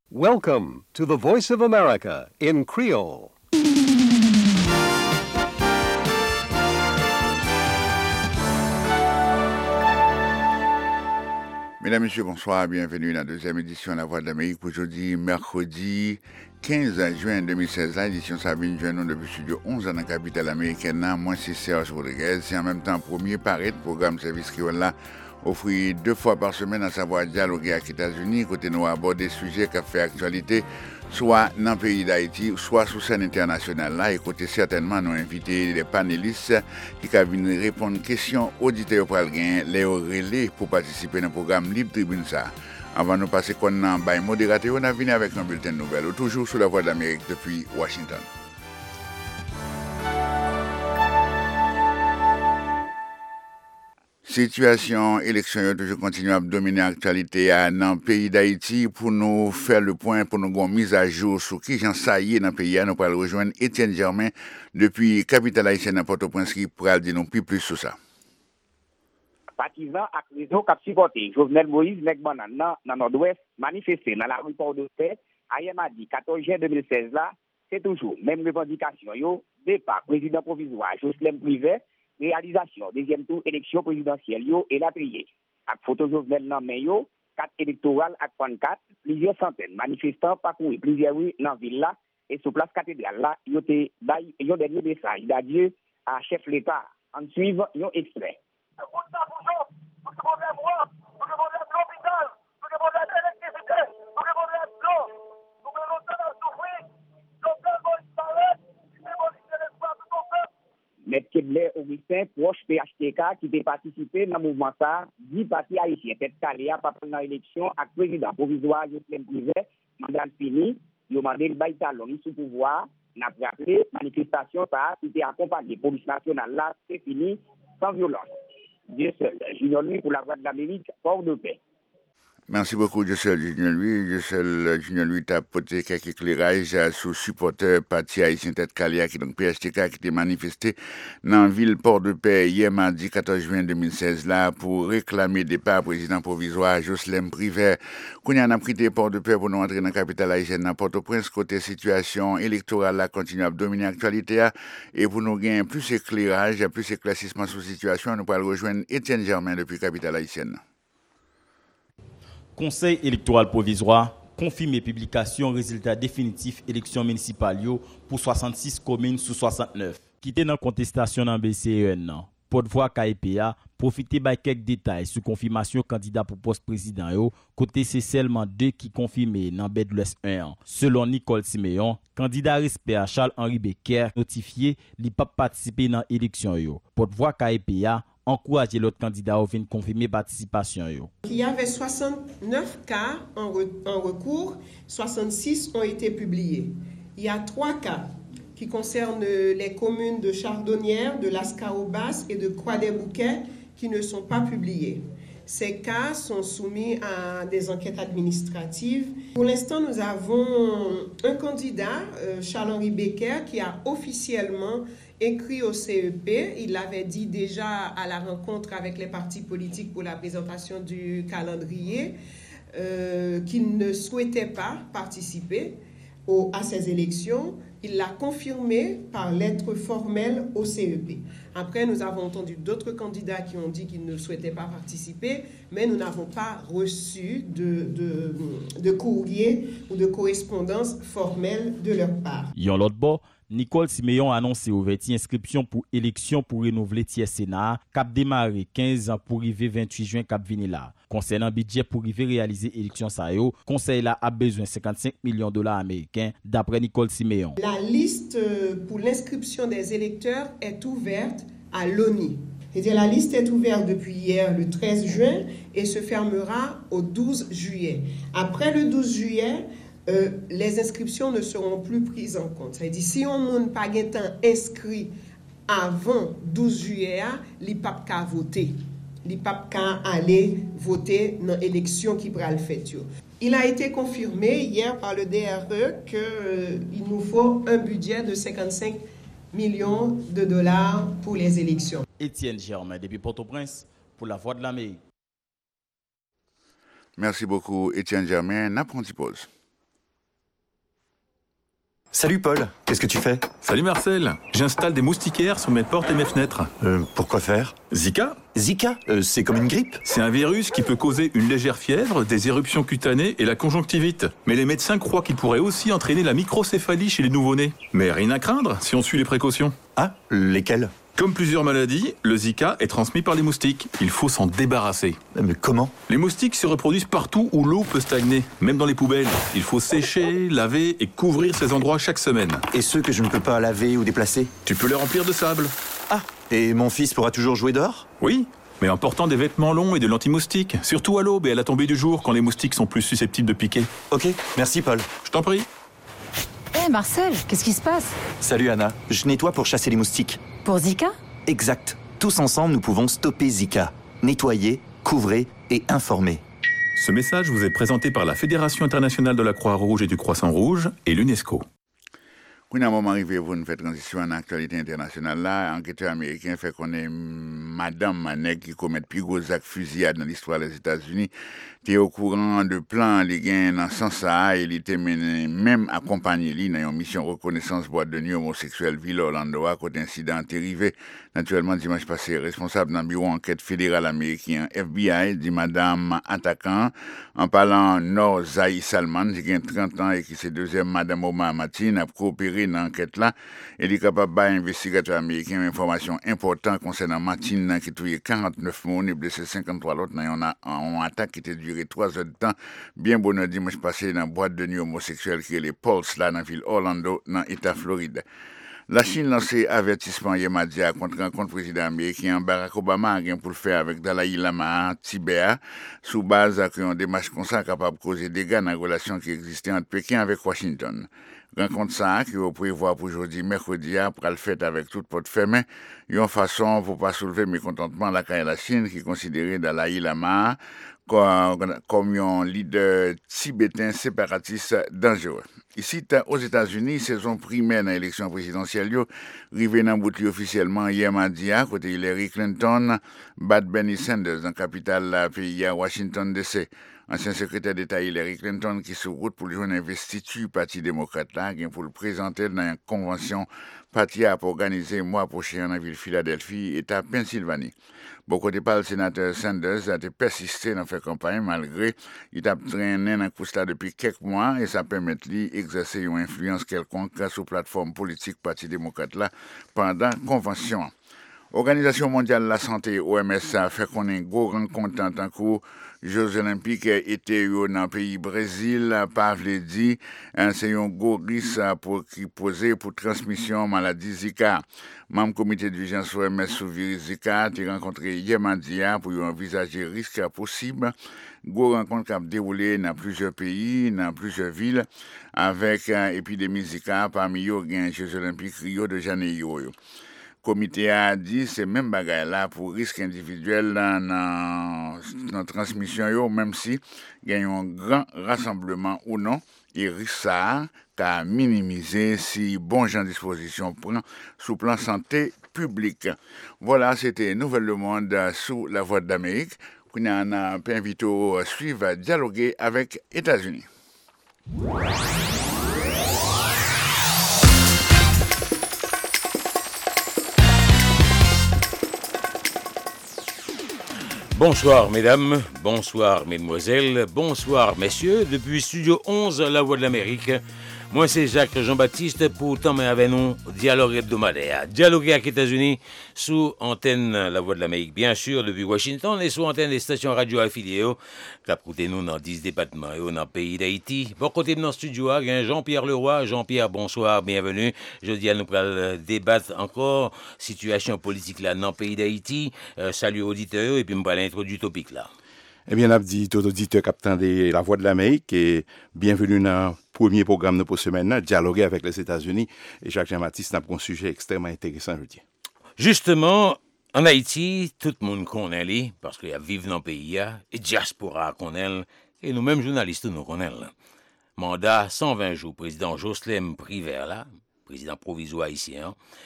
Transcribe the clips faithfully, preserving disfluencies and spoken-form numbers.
Welcome to the Voice of America in Creole. Mesdames, Messieurs, bonsoir. Bienvenue dans la deuxième édition de La Voix de l'Amérique pour aujourd'hui, mercredi quinze juin deux mille seize. L'édition Sabine Jeune depuis le studio onze dans la capitale américaine. Moi, c'est Serge Rodriguez. C'est en même temps premier paraître programme service créole là. Offrit deux fois par semaine à savoir dialoguer avec les États-Unis, côté nous aborder des sujets qui fait actualité, soit dans le pays d'Haïti, soit sur scène internationale. Là, et côté certainement, nous inviter les panélistes qui viennent répondre aux questions auditeurs pour gagner les relais pour participer dans le programme Libre Tribune. Ça. Avant de nous passer qu'on a un modérateur, on a venu avec un bulletin de nouvelles, toujours sur la Voix de l'Amérique depuis Washington. Situation élection toujours continue à dominer l'actualité dans le pays d'Haïti. Pour nous faire le point, pour nous faire une mise à jour sur qui j'en sais dans le pays, nous allons rejoindre Étienne Germain depuis capitale haïtienne à Port-au-Prince qui pourra dire nous plus plus sur ça. Partisans et réseau qui supporté Jovenel Moïse Nek Banan dans nord-ouest manifesté dans la rue Port-de-Paix hier mardi quatorze juin deux mille seize là, c'est toujours même revendication yo départ président provisoire Jocelyn Privé. Réalisation deuxième tour élection présidentielle yo et la prière. Avec photo Jovenel nan men yo, carte électorale avec trente-quatre, plusieurs centaines manifestants parcouru plusieurs rues dans ville là et sur place cathédrale là, yo te bay yo dernier message d'adieu à chef l'État. En suivant yon extrait. M. Kebler Augustin, proche P H T K, qui peut participer dans le mouvement ça, dix partis haïtiens, tête Caléa, pas prendre l'élection, avec le président provisoire, Jocelyn Privé, mandat fini, il a demandé le bail talon, sous pouvoir, n'a pas rappelé, manifestation, ça, qui était accompagné, police nationale, là, c'est fini, sans violence. Dieu seul, Junior Louis pour la Voix de l'Amérique, Port-de-Paix. Merci beaucoup, Jossel Junior Louis. Jossel Junior Louis t'a apporté quelques éclairages sur supporter parti haïtien tête Caléa qui donc P H T K qui était manifesté dans la ville Port-de-Paix hier mardi quatorze juin deux mille seize là pour réclamer départ président provisoire Jocelyn Privé. Qu'on y a pris Port-de-Paix pour nous entrer dans la capitale haïtienne dans Port-au-Prince côté situation électorale là continue à dominer l'actualité et pour nous gagner plus éclairage, plus éclaircissement sur la situation, nous pourrons rejoindre Étienne Germain depuis capitale haïtienne. Conseil électoral provisoire confirme publication résultat définitif élection municipale pour soixante-six communes sur soixante-neuf. Qui était dans contestation dans B C E N. Porte-voix K I P A profiter de quelques détails sur confirmation candidat pour poste président yo, côté c'est seulement deux qui confirmé dans B E D l'Ouest un. Selon Nicole Siméon, candidat respect à Charles-Henri Becker notifié li pas participer dans élection yo. Porte-voix K I P A encourager l'autre candidat à venir confirmer participation yo. Il y avait soixante-neuf cas en, re, en recours, soixante-six ont été publiés. Il y a trois cas qui concernent les communes de Chardonnières, de Lascaux-Basse et de Croix-des-Bouquets qui ne sont pas publiés. Ces cas sont soumis à des enquêtes administratives. Pour l'instant, nous avons un candidat, euh, Charles-Henri Becker, qui a officiellement écrit au C E P. Il l'avait dit déjà à la rencontre avec les partis politiques pour la présentation du calendrier euh, qu'il ne souhaitait pas participer au, à ces élections. Il l'a confirmé par lettre formelle au C E P. Après, nous avons entendu d'autres candidats qui ont dit qu'ils ne souhaitaient pas participer, mais nous n'avons pas reçu de, de, de courrier ou de correspondance formelle de leur part. Yon l'autre bord, Nicole Siméon a annoncé ouverture inscription pour élection pour renouveler tiers Sénat, cap démarrer quinze ans pour arriver vingt-huit juin cap venir là. Concernant budget pour arriver réaliser élection ça yo, conseil là a besoin cinquante-cinq millions de dollars américains d'après Nicole Siméon. La liste pour l'inscription des électeurs est ouverte à l'O N I. C'est-à-dire la liste est ouverte depuis hier le treize juin et se fermera au douze juillet. Après le douze juillet, Euh, les inscriptions ne seront plus prises en compte. C'est-à-dire, si on n'a pas inscrit avant douze juillet, il n'y a pas qu'à voter. Il n'y a pas qu'à aller voter dans l'élection qui va le faire. Il a été confirmé hier par le D R E qu'il euh, nous faut un budget de cinquante-cinq millions de dollars pour les élections. Étienne Germain, depuis Port-au-Prince, pour la Voix de l'Amérique. Merci beaucoup, Étienne Germain. N'apprenti pause. Salut Paul, qu'est-ce que tu fais? Salut Marcel, j'installe des moustiquaires sur mes portes et mes fenêtres. Euh, pourquoi faire? Zika? Zika euh, C'est comme une grippe? C'est un virus qui peut causer une légère fièvre, des éruptions cutanées et la conjonctivite. Mais les médecins croient qu'il pourrait aussi entraîner la microcéphalie chez les nouveau-nés. Mais rien à craindre si on suit les précautions. Ah, lesquelles? Comme plusieurs maladies, le Zika est transmis par les moustiques. Il faut s'en débarrasser. Mais comment? Les moustiques se reproduisent partout où l'eau peut stagner, même dans les poubelles. Il faut sécher, laver et couvrir ces endroits chaque semaine. Et ceux que je ne peux pas laver ou déplacer? Tu peux les remplir de sable. Ah, et mon fils pourra toujours jouer dehors? Oui, mais en portant des vêtements longs et de l'anti-moustique. Surtout à l'aube et à la tombée du jour, quand les moustiques sont plus susceptibles de piquer. Ok, merci Paul. Je t'en prie. Hé hey Marcel, qu'est-ce qui se passe? Salut Anna, je nettoie pour chasser les moustiques. Pour Zika? Exact. Tous ensemble, nous pouvons stopper Zika. Nettoyer, couvrir et informer. Ce message vous est présenté par la Fédération internationale de la Croix-Rouge et du Croissant-Rouge et l'UNESCO. Quand un moment arrivé, vous nous faites transition en actualité internationale là, enquêteur américain fait qu'on est Madame Manek qui commet plus gros actes fusillades dans l'histoire des États-Unis. T'es au courant de plan les gains dans ce sens là, il était même accompagné lui dans une mission reconnaissance boîte de nuit homosexuelle Ville Orlando à côté incident arrivé naturellement dimanche passé. Responsable d'un bureau enquête fédéral américain F B I dit Madame attaquant en parlant Nor Zaï Salman qui a trente ans et qui c'est deuxième Madame Omar Matin a coopéré dans l'enquête là. Elle est capable de investigateur américain information importante concernant Martin qui a tué quarante-neuf morts et blessé cinquante-trois autres dans une attaque qui était duré trois heures de temps. Bien bon dimanche passé dans la boîte de nuit homosexuelle qui est les Pulse là dans la ville Orlando dans l'État Floride. La Chine lancé avertissement hier contre un compte président américain Barack Obama a pour le faire avec Dalai Lama Tibet sous base qu'un démarche comme ça capable de causer des dégâts dans la relation qui existait entre Pékin avec Washington. Rencontre ça qui est prévoir pour aujourd'hui mercredi pour le fait avec toute porte fermée, une façon pour pas soulever mécontentement la la Chine qui considérait Dalai Lama comme, comme un leader tibétain séparatiste dangereux. Ici, aux États-Unis, saison primaire dans l'élection présidentielle, arrivé dans bouti officiellement hier mardi, côté Hillary Clinton, bat Bernie Sanders dans la capitale pays à Washington D C. Ancien secrétaire d'État Hillary Clinton qui sur route pour joindre investiture parti démocrate là, pour le présenter dans une convention parti à organiser mois prochain dans la ville de Philadelphie, État Pennsylvanie. Beaucoup de pas le sénateur Sanders a persisté dans faire campagne malgré il a traîné dans le depuis quelques mois et ça permet lui exercer une influence quelconque sur la plateforme politique parti démocrate là pendant la convention. Organisation mondiale de la santé O M S a fait qu'on ait une grosse rencontre en tant que Jeux olympiques étaient dans le pays Brésil, Pavle dit, c'est un gros risque pour qui posé pour transmission maladie Zika. Membre comité de vigilance O M S sur virus Zika a rencontré hier mardi pour envisager risque possible. Gros rencontre qui a déroulé dans plusieurs pays, dans plusieurs villes avec épidémie Zika parmi eux les Jeux olympiques Rio de Janeiro. Le comité a dit c'est même bagaille là pour risque individuel dans la transmission, même si il y a un grand rassemblement ou non, et risque ça qu'à minimiser si bon gens disposition prend sous plan santé publique. Voilà, c'était Nouvelle Le Monde sous la Voix d'Amérique. On a invité à suivre, à dialoguer avec les États-Unis. Bonsoir mesdames, bonsoir mesdemoiselles, bonsoir messieurs, depuis Studio onze, La Voix de l'Amérique. Moi c'est Jacques Jean-Baptiste pour t'emmener avec nous dialogue hebdomadaire. Dialoguer avec les États-Unis sous antenne La Voix de l'Amérique, bien sûr, depuis Washington et sous antenne des stations radio affiliées qui écoutent nous dans dix départements et dans le pays d'Haïti. Bon côté de notre studio, il y a Jean-Pierre Leroy. Jean-Pierre, bonsoir, bienvenue. Je dis à nous pour débattre encore situation politique là dans le pays d'Haïti. Euh, salut auditeurs et puis me parler introduire le topic là. Eh bien, Abdi, tout auditeur capitaine de La Voix de l'Amérique et bienvenue dans le premier programme de pour semaine, dialoguer avec les États-Unis. Et Jacques Jean-Baptiste a un sujet extrêmement intéressant, je dis. Justement, en Haïti, tout le monde connaît lui, parce qu'il y a vivre dans le pays, et diaspora connaît, et nous-mêmes journalistes nous connaissons. Mandat cent vingt jours, président Jocelyn Privert, là, président provisoire haïtien,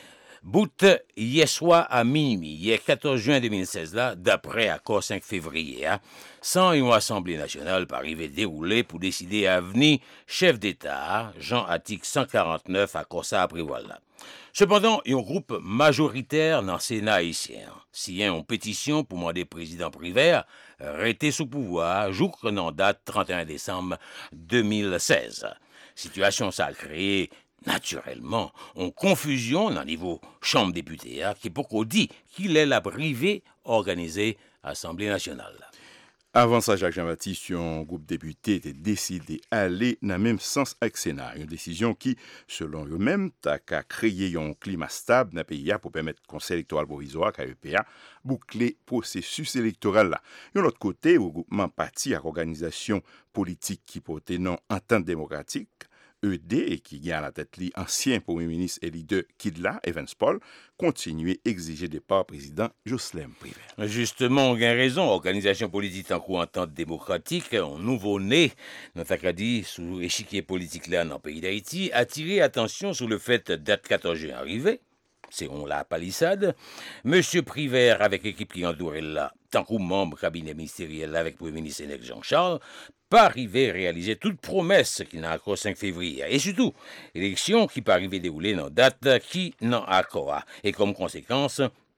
Bout hier soir à minuit, hier quatorze juin deux mille seize là, d'après accord cinq février, hein, sans une assemblée nationale par arriver déroulée pour décider à venir chef d'État, Jean article cent quarante-neuf accord ça à prévoir là. Cependant, un groupe majoritaire dans le Sénat haïtien signé une pétition pour demander président Privert rester sous pouvoir, jour que non date trente et un décembre deux mille seize. Situation ça a créé naturellement une confusion dans le niveau Chambre députée qui pourquoi dit qu'il est la privée organisée Assemblée nationale. Avant ça, Jacques Jean-Baptiste, un groupe député était décidé d'aller dans le même sens avec le Sénat. Une décision qui, selon eux-mêmes, a créé un climat stable dans le pays pour permettre le Conseil électoral provisoire, K E P A, boucler le processus électoral là. De l'autre côté, le groupement parti à l'organisation politique qui portait non entente démocratique, E D, et qui gagne à la tête l'ancien Premier ministre et leader Kidla, Evans Paul, continue à exiger départ président Jocelyn Privert. Justement, on a raison. Organisation politique en cours entente démocratique, un nouveau-né, notre dit sous l'échiquier politique là dans le pays d'Haïti, a tiré attention sur le fait date quatorze juin arrivé. C'est on la palissade. Monsieur Privert, avec l'équipe qui entoure là, tant que membre cabinet ministériel avec Premier ministre Jean-Charles, pas arrivé à réaliser toute promesse qui n'a accord cinq février. Et surtout, élection qui pas arrivé dérouler dans date qui n'a accord. Et comme conséquence,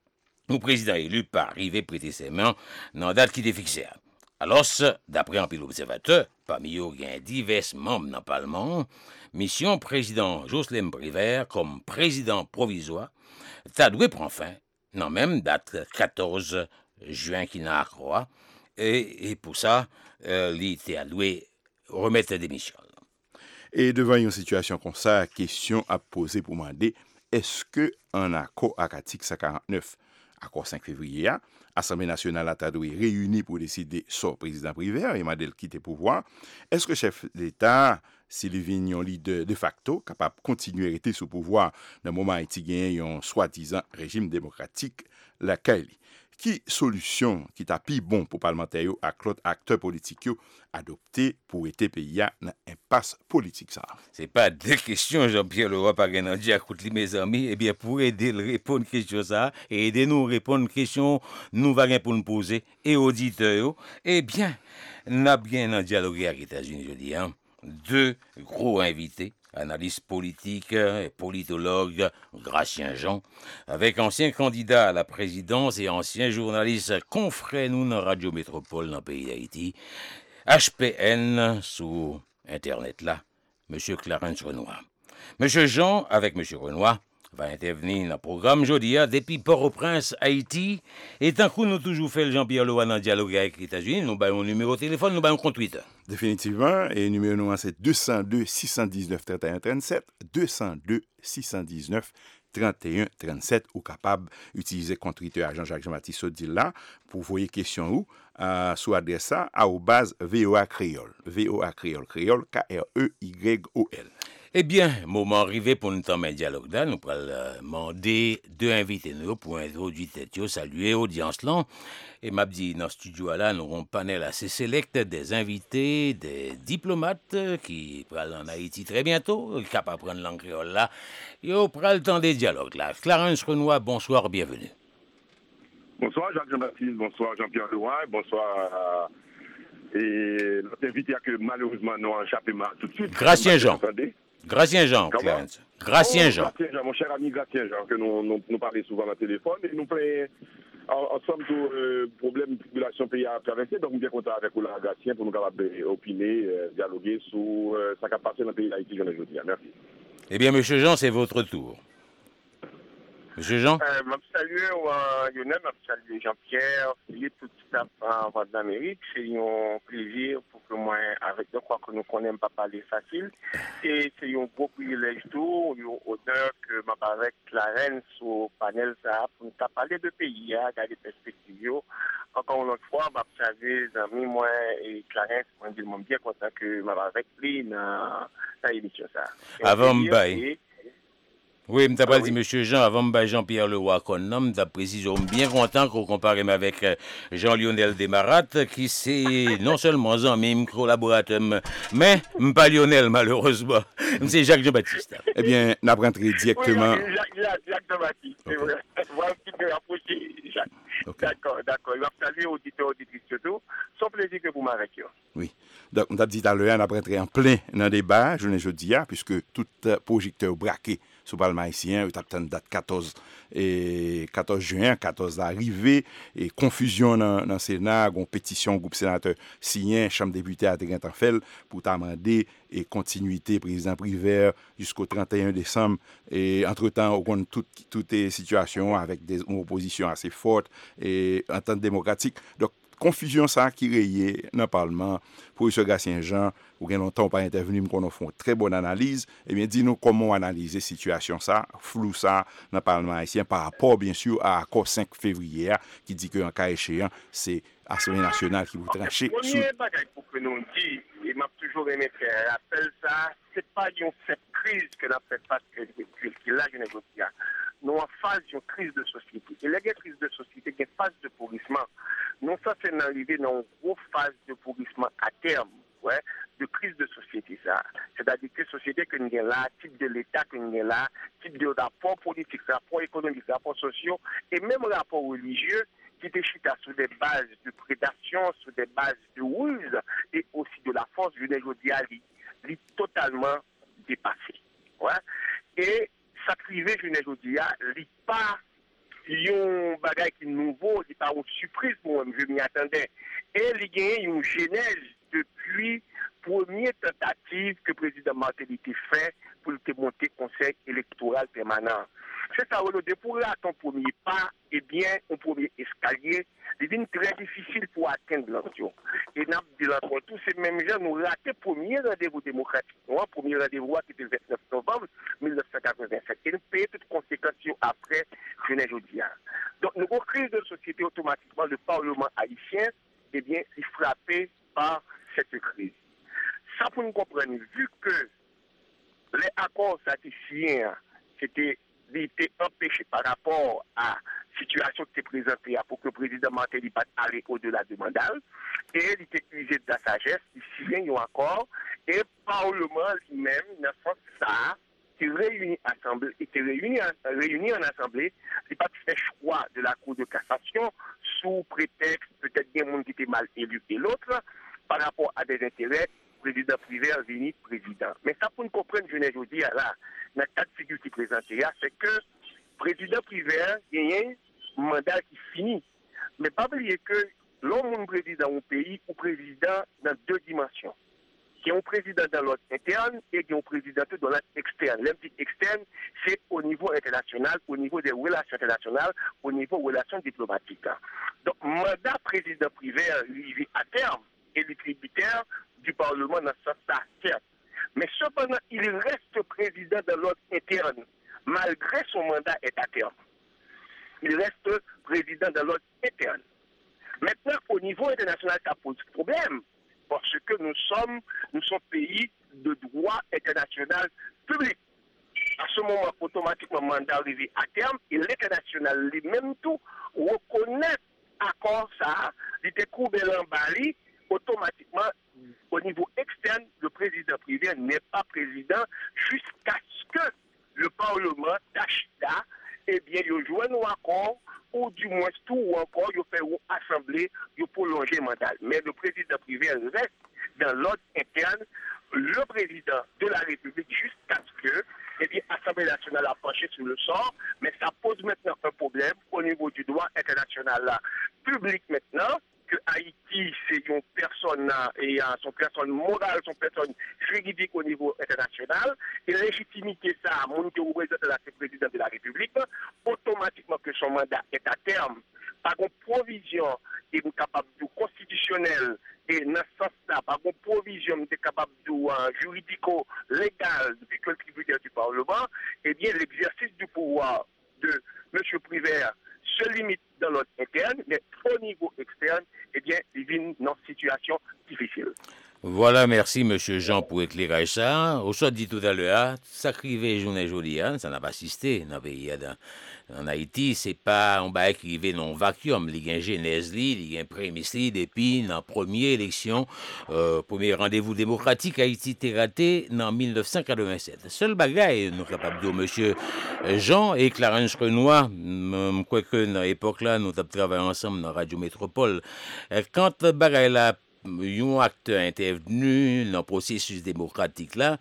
le président élu pas arrivé prêter ses mains dans date qui était fixée. Alors, d'après un pile observateur, parmi eux, il y a divers membres dans le Parlement, mission président Jocelyn Privert comme président provisoire, t'as dû prendre fin, dans même date quatorze juin qui n'a accord. Et, et pour ça, euh, l'I a dû remettre la démission. Et devant une situation comme ça, question à poser pour demander, est-ce qu'un accord à article cent quarante-neuf, accord cinq février, l'Assemblée nationale a dû réunir pour décider sur président Privert et Madel quitter pouvoir, est-ce que le chef d'État, Sylvie Vignon, leader de facto, capable de continuer à rester sous pouvoir dans le moment où il y a un soi-disant régime démocratique, la Kaili? Qui solution qui t'a plus bon pour parlementaires et l'autre acteurs politiques adopter pour aider pays à une impasse politique ça? C'est pas deux questions, Jean-Pierre Leroy, par exemple, écoute mes amis, eh bien, pour aider à répondre à question ça, et aider nous à répondre à question nous va pour nous poser, et auditeurs, eh bien, nous avons bien dialogué avec les États-Unis, je dis, hein, deux gros invités, analyste politique et politologue Gratien Jean, avec ancien candidat à la présidence et ancien journaliste confrère nous dans Radio Métropole dans le pays d'Haïti, H P N sur Internet là, M. Clarence Renoir. M. Jean, avec M. Renoir, va intervenir dans le programme jeudi depuis Port-au-Prince, Haïti. Et tant que nous toujours fait le Jean-Pierre Leroy dans le dialogue avec les États-Unis, nous avons un numéro de téléphone, nous avons un compte Twitter. Définitivement, et le numéro c'est deux zéro deux, six un neuf, trente et un trente-sept, deux zéro deux, six un neuf, trente et un trente-sept, ou capable d'utiliser compte Twitter à Jean-Jacques Jean-Baptiste Sodil là, pour voyer question où, euh, sous adresse à, à au base V O A Créole, V O A Créole, Créole, K R E Y O L. Eh bien, moment arrivé pour nous tomber un dialogue là, nous allons demander deux invités nous pour introduire tête, saluer l'audience là. Et m'a dit dans le studio là, nous aurons un panel assez sélect des invités, des diplomates qui prennent en Haïti très bientôt, capables de prendre langue créole là. Et on prend le temps des dialogues là. Clarence Renoir, bonsoir, bienvenue. Bonsoir Jacques Jean-Baptiste, bonsoir Jean-Pierre Leroy, bonsoir euh, et notre invité a que malheureusement nous a échappé tout de suite. Gratien Jean. Gratien Jean, Clarence. Gratien Jean. Gratien Jean, mon cher ami Gratien Jean, que nous, nous, nous parlons souvent au téléphone et nous prenons en, en somme tout euh, problème de population pays à traverser. Donc, nous sommes bien contents avec vous, Gratien, pour nous capables opiner, euh, dialoguer sur euh, ce qui a passé dans le pays d'Haïti, je le dis. Merci. Eh bien, M. Jean, c'est votre tour. Monsieur Jean? Euh, je salue euh, Lionel, je salue Jean-Pierre, Philippe, tout ça en Voix d'Amérique. C'est un plaisir pour que moi, avec de quoi que nous connaissons pas parler facile. Et c'est un beau privilège tout, un honneur que ma avec Clarence au panel ça pour nous parler de pays, hein, regarder les perspectives. Encore une autre fois, je salue les amis, moi et Clarence, moi je suis bien content que ma avec lui dans l'émission ça. Avant de oui, je t'ai dit, M. Jean, avant de Jean-Pierre Leroy, qu'on nomme, je précise, bien content qu'on compare avec Jean-Lionel Desmarat, qui c'est non seulement un même collaborateur, mais pas Lionel, malheureusement. C'est Jacques Jean-Baptiste. Eh bien, nous rentrons directement. Oui, Jacques, Jacques, Jacques de Baptiste, c'est vrai. Voilà un petit peu rapproché, Jacques. Okay. D'accord, d'accord. Il va saluer auditeurs, auditrices surtout. Son plaisir que vous m'arrêtez. Oui. Donc, on a dit tout à l'heure, on a prêté en plein dans le débat, je ne jeudi, puisque tout projecteur braqué sur le Parlement haïtien, il a une date quatorze, et quatorze juin, quatorze d'arrivée, et confusion dans le Sénat, une pétition, groupe sénateur signé, Chambre député à Téguin-Tanfel, pour t'amender et continuité président Privert jusqu'au trente et un décembre. Et entre-temps, on a toutes toutes les situations avec des une opposition assez forte et entente démocratique. Donc, confusion ça qui rayait dans le Parlement. Professeur Gatien-Jean, ou bien longtemps pas intervenu, mais qu'on a fait une très bonne analyse. Eh bien, dis-nous comment analyser la situation ça, flou ça, dans le Parlement haïtien, par rapport, bien sûr, à l'accord cinq février, qui dit qu'en cas échéant, c'est l'Assemblée nationale qui vous trancher. Le premier bagage pour que nous dit, et m'a toujours aimé faire rappel ça, c'est pas une cette crise que nous fait face que là, je négocie. Nous en phase d'une crise de société. Et la crise de société, qui est phase de pourrissement. Non, ça, c'est arrivé dans une grosse phase de pourrissement à terme, ouais, de crise de société, ça. C'est-à-dire que la société que nous avons là, type de l'État que nous avons là, type de rapport politique, rapport économique, rapport sociaux, et même rapport religieux, qui était chita sur des bases de prédation, sur des bases de ruse, et aussi de la force, je dis à lui, totalement dépassé. Ouais. Et ça privé, je dis à lui, pas un bagage qui est nouveau, c'est pas une surprise pour moi, je m'y attendais. Et il y a une genèse depuis première tentative que le président Martelly fait pour monter le conseil électoral permanent. C'est ça, pour là, ton premier pas, eh bien, un premier escalier, il devient très difficile pour atteindre l'ambition. Et nous avons tous ces mêmes gens, nous raté le premier rendez-vous démocratique. Le premier rendez-vous qui était le vingt-neuf novembre mille neuf cent quatre-vingt-sept. Et nous payons toutes les conséquences après, je n'ai pas dit. Donc, nous avons crise de société automatiquement, le Parlement haïtien, eh bien, est frappé par cette crise. Ça, pour nous comprendre, vu que les accords satisfiés, c'était était empêché par rapport à la situation qui était présentée pour que le président Martelly puisse aller au-delà du mandat. Et il était utilisé de la sagesse, il signe un accord, et le Parlement lui-même, dans ce sens ça, qui réunit assemblée, était réuni, réuni en assemblée, il n'a pas fait choix de la Cour de cassation sous prétexte peut-être qu'il y a un monde qui était mal élu et l'autre, par rapport à des intérêts, président privé, vini président. Mais ça, pour nous comprendre, je ne dis là, dans le cas de figure qui est présenté, c'est que le président privé a un mandat qui finit. Mais pas oublier que l'homme président au pays ou président dans deux dimensions. Il y a un président dans l'ordre interne et il y a un président dans l'ordre externe. L'ordre externe, c'est au niveau international, au niveau des relations internationales, au niveau des relations diplomatiques. Donc, mandat président privé arrivé à terme et les tributaires du Parlement dans ce sens, certes. Mais cependant, il reste président de l'ordre interne, malgré son mandat est à terme. Il reste président de l'ordre interne. Maintenant, au niveau international, ça pose problème, parce que nous sommes, nous sommes pays de droit international public. À ce moment, automatiquement, le mandat arrivé à terme, et l'international lui-même tout reconnaît accord ça, il était coupé l'emballé, automatiquement, au niveau externe, le président privé n'est pas président jusqu'à ce que le Parlement tâche là, eh bien, il joue un accord, ou du moins tout, ou encore, il fait une assemblée, il prolonger le mandat. Mais le président privé reste dans l'ordre interne, le président de la République, jusqu'à ce que, eh bien, l'Assemblée nationale a penché sur le sort, mais ça pose maintenant un problème au niveau du droit international là, public maintenant, que Haïti, c'est une personne, et son personne morale, son personne juridique au niveau international, et la légitimité, ça, à mon que représente la président de la République, automatiquement que son mandat est à terme, par une provision et capable de constitutionnel, et dans ce sens-là, par une provision de capable de uh, juridico-légal depuis que le tributaire du Parlement, eh bien, l'exercice du pouvoir de M. Privert se limite dans l'ordre interne, mais au niveau externe, eh bien, il vit dans une situation difficile. Voilà, merci M. Jean pour éclairer ça. Au soit dit tout à l'heure, ça crivé journée jolie, hein, ça n'a pas assisté dans le pays. En Haïti, c'est pas un bail qui arrive non vacuum. Il y a un genèse, il y a un prémisse, depuis dans la première élection, euh, premier rendez-vous démocratique, Haïti était raté en dix-neuf cent quatre-vingt-sept. Seul bagaille, nous sommes capables de dire, monsieur Jean et Clarence Renoir, je crois que dans l'époque là, nous avons travaillé ensemble dans Radio Métropole. Quand bagaille là, un acteur intervenu dans le processus démocratique là,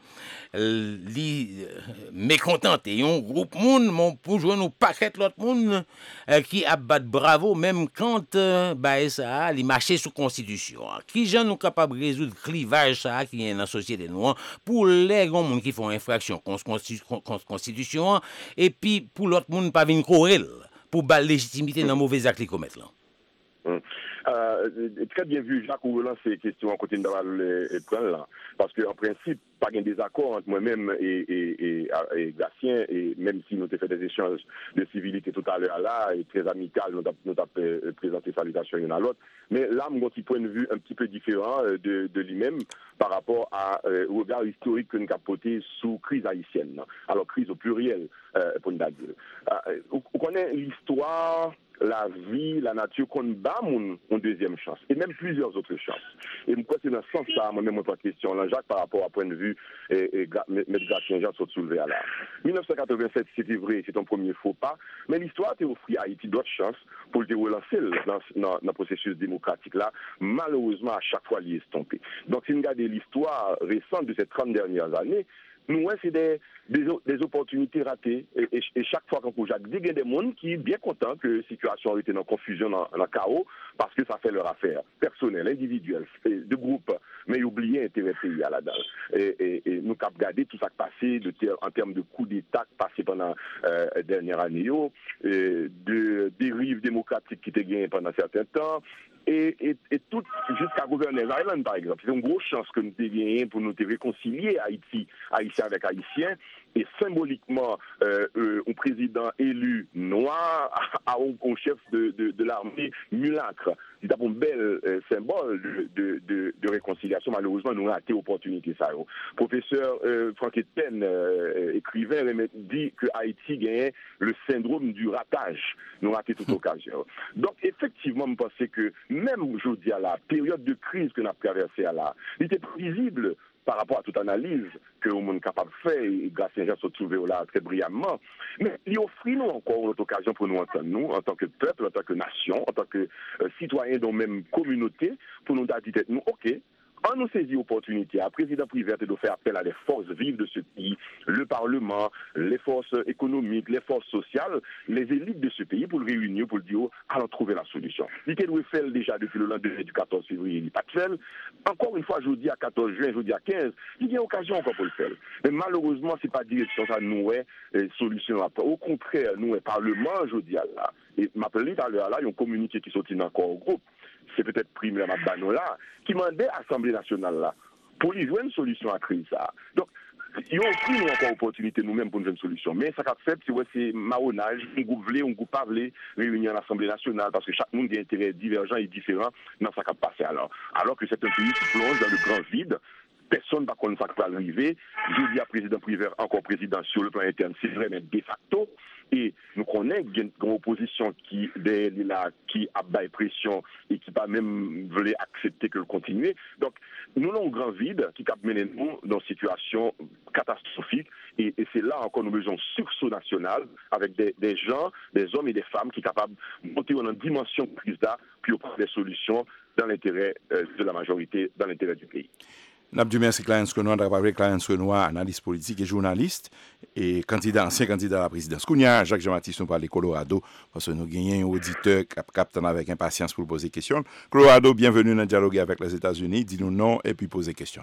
li mécontenté, un groupe monde mon pour jouer nous paquet l'autre monde qui a battu bravo même quand bah ça li marché sous constitution. Qui gens nous capable résoudre clivage ça qui est dans la société noire pour les gens monde qui font infraction contre constitution et puis pour l'autre monde pas venir courir pour ba légitimité dans mauvais actes qu'ils commettent là. Hum. Euh, très bien vu, Jacques, vous relancez ces questions en côté de le prendre là. Parce qu'en principe, pas de désaccord entre moi-même et, et, et, et Gatien, et même si nous avons fait des échanges de civilité tout à l'heure là, et très amical, nous avons présenté salutations l'un à l'autre. Mais là, mon petit point de vue un petit peu différent de, de lui-même par rapport à, euh, au regard historique que nous avons porté sous crise haïtienne. Alors, crise au pluriel, euh, pour nous dire. Euh, on connaît l'histoire, la vie, la nature qu'on bat mon, mon deuxième chance, et même plusieurs autres chances. Et moi, c'est dans ce sens-là, moi-même, ma question, là, Jacques, par rapport à point de vue, et, et M. Gatien Jean sont soulevés à l'art. dix-neuf cent quatre-vingt-sept, c'était vrai, c'est un premier faux pas, mais l'histoire t'a offert à Haïti d'autres chances pour le relancer dans, dans, dans le processus démocratique-là. Malheureusement, à chaque fois, il est estompé. Donc, si vous regardez l'histoire récente de ces trente dernières années, nous, c'est des, des, des opportunités ratées. Et, et, et chaque fois qu'on Jacques dit, il y a des gens qui sont bien contents que la situation a été dans la confusion, dans, dans le chaos, parce que ça fait leur affaire personnelle, individuelle, de groupe. Mais ils oublient l'intérêt pays à la dalle. Et, et, et nous avons regardé tout ça qui passé de, en termes de coups d'État passé pendant euh, la dernière année, euh, de dérives démocratiques qui étaient gagnées pendant un certain temps. Et, et, et tout jusqu'à Governors Island, par exemple. C'est une grosse chance que nous avons gagné pour nous réconcilier Haïti, Haïtien avec Haïtien. Et symboliquement, euh, euh, un président élu noir à, à un, un chef de, de, de l'armée mulâtre. C'est un bel euh, symbole de, de, de, de réconciliation. Malheureusement, nous avons raté l'opportunité. Ça. Professeur euh, Franck Etienne, euh, écrivain, dit que Haïti gagne le syndrome du ratage. Nous avons raté toute occasion. Donc, effectivement, je pense que même aujourd'hui, à la période de crise que nous avons traversée, il était prévisible par rapport à toute analyse que le monde est capable de faire, et Gatien Jean se trouvé là très brillamment. Mais il offre nous encore une autre occasion pour nous entendre, nous, en tant que peuple, en tant que nation, en tant que euh, citoyens dans la même communauté, pour nous dire, nous, OK, on nous saisit l'opportunité, à président privé de faire appel à les forces vives de ce pays, le Parlement, les forces économiques, les forces sociales, les élites de ce pays pour le réunir, pour le dire, allons trouver la solution. Il qu'elle doit faire déjà depuis le lendemain du quatorze février, il n'est pas de faire. Encore une fois, je vous dis à quatorze juin, je vous dis à quinze, il y a occasion encore pour le faire. Mais malheureusement, ce n'est pas direction ça, nous, est solution. Au contraire, nous, est Parlement, je vous dis à là. Et m'appelait tout à l'heure là, il y a un communiqué qui sortit encore au groupe. C'est peut-être Prime la Mabanola, qui demandait à l'Assemblée nationale là, pour y jouer une solution à la crise. Donc, ils ont pris nous encore opportunité nous-mêmes pour nous jouer une solution. Mais ça qu'a fait, c'est marronnage, un groupe voulait, un groupe pas voulait réunir à l'Assemblée nationale, parce que chaque monde a des intérêts divergents et différents dans ça qu'a passé alors. Alors que c'est un pays qui plonge dans le grand vide. Personne ne va connaître ça qui va arriver. Je dis à président privé, encore président sur le plan interne, c'est vrai, mais de facto. Et nous connaissons une opposition qui, là, qui a bas pression et qui pas même voulu accepter que le continuer. Donc, nous avons un grand vide qui a mené nous dans une situation catastrophique. Et, et c'est là encore nous besoin sursaut national avec des, des gens, des hommes et des femmes qui sont capables de monter dans une dimension de crise là, puis prendre des solutions dans l'intérêt euh, de la majorité, dans l'intérêt du pays. Nabdu merci Clarence Renoir d'avoir parlé Clarence Renoir, analyste politique et journaliste et candidat, ancien candidat à la présidence. Kounia, Jacques Jean-Baptiste nous parle Colorado parce que nous gagnons un auditeur qui capte avec impatience pour poser question. Colorado, bienvenue dans le dialogue avec les États-Unis. Dis-nous non et puis posez question.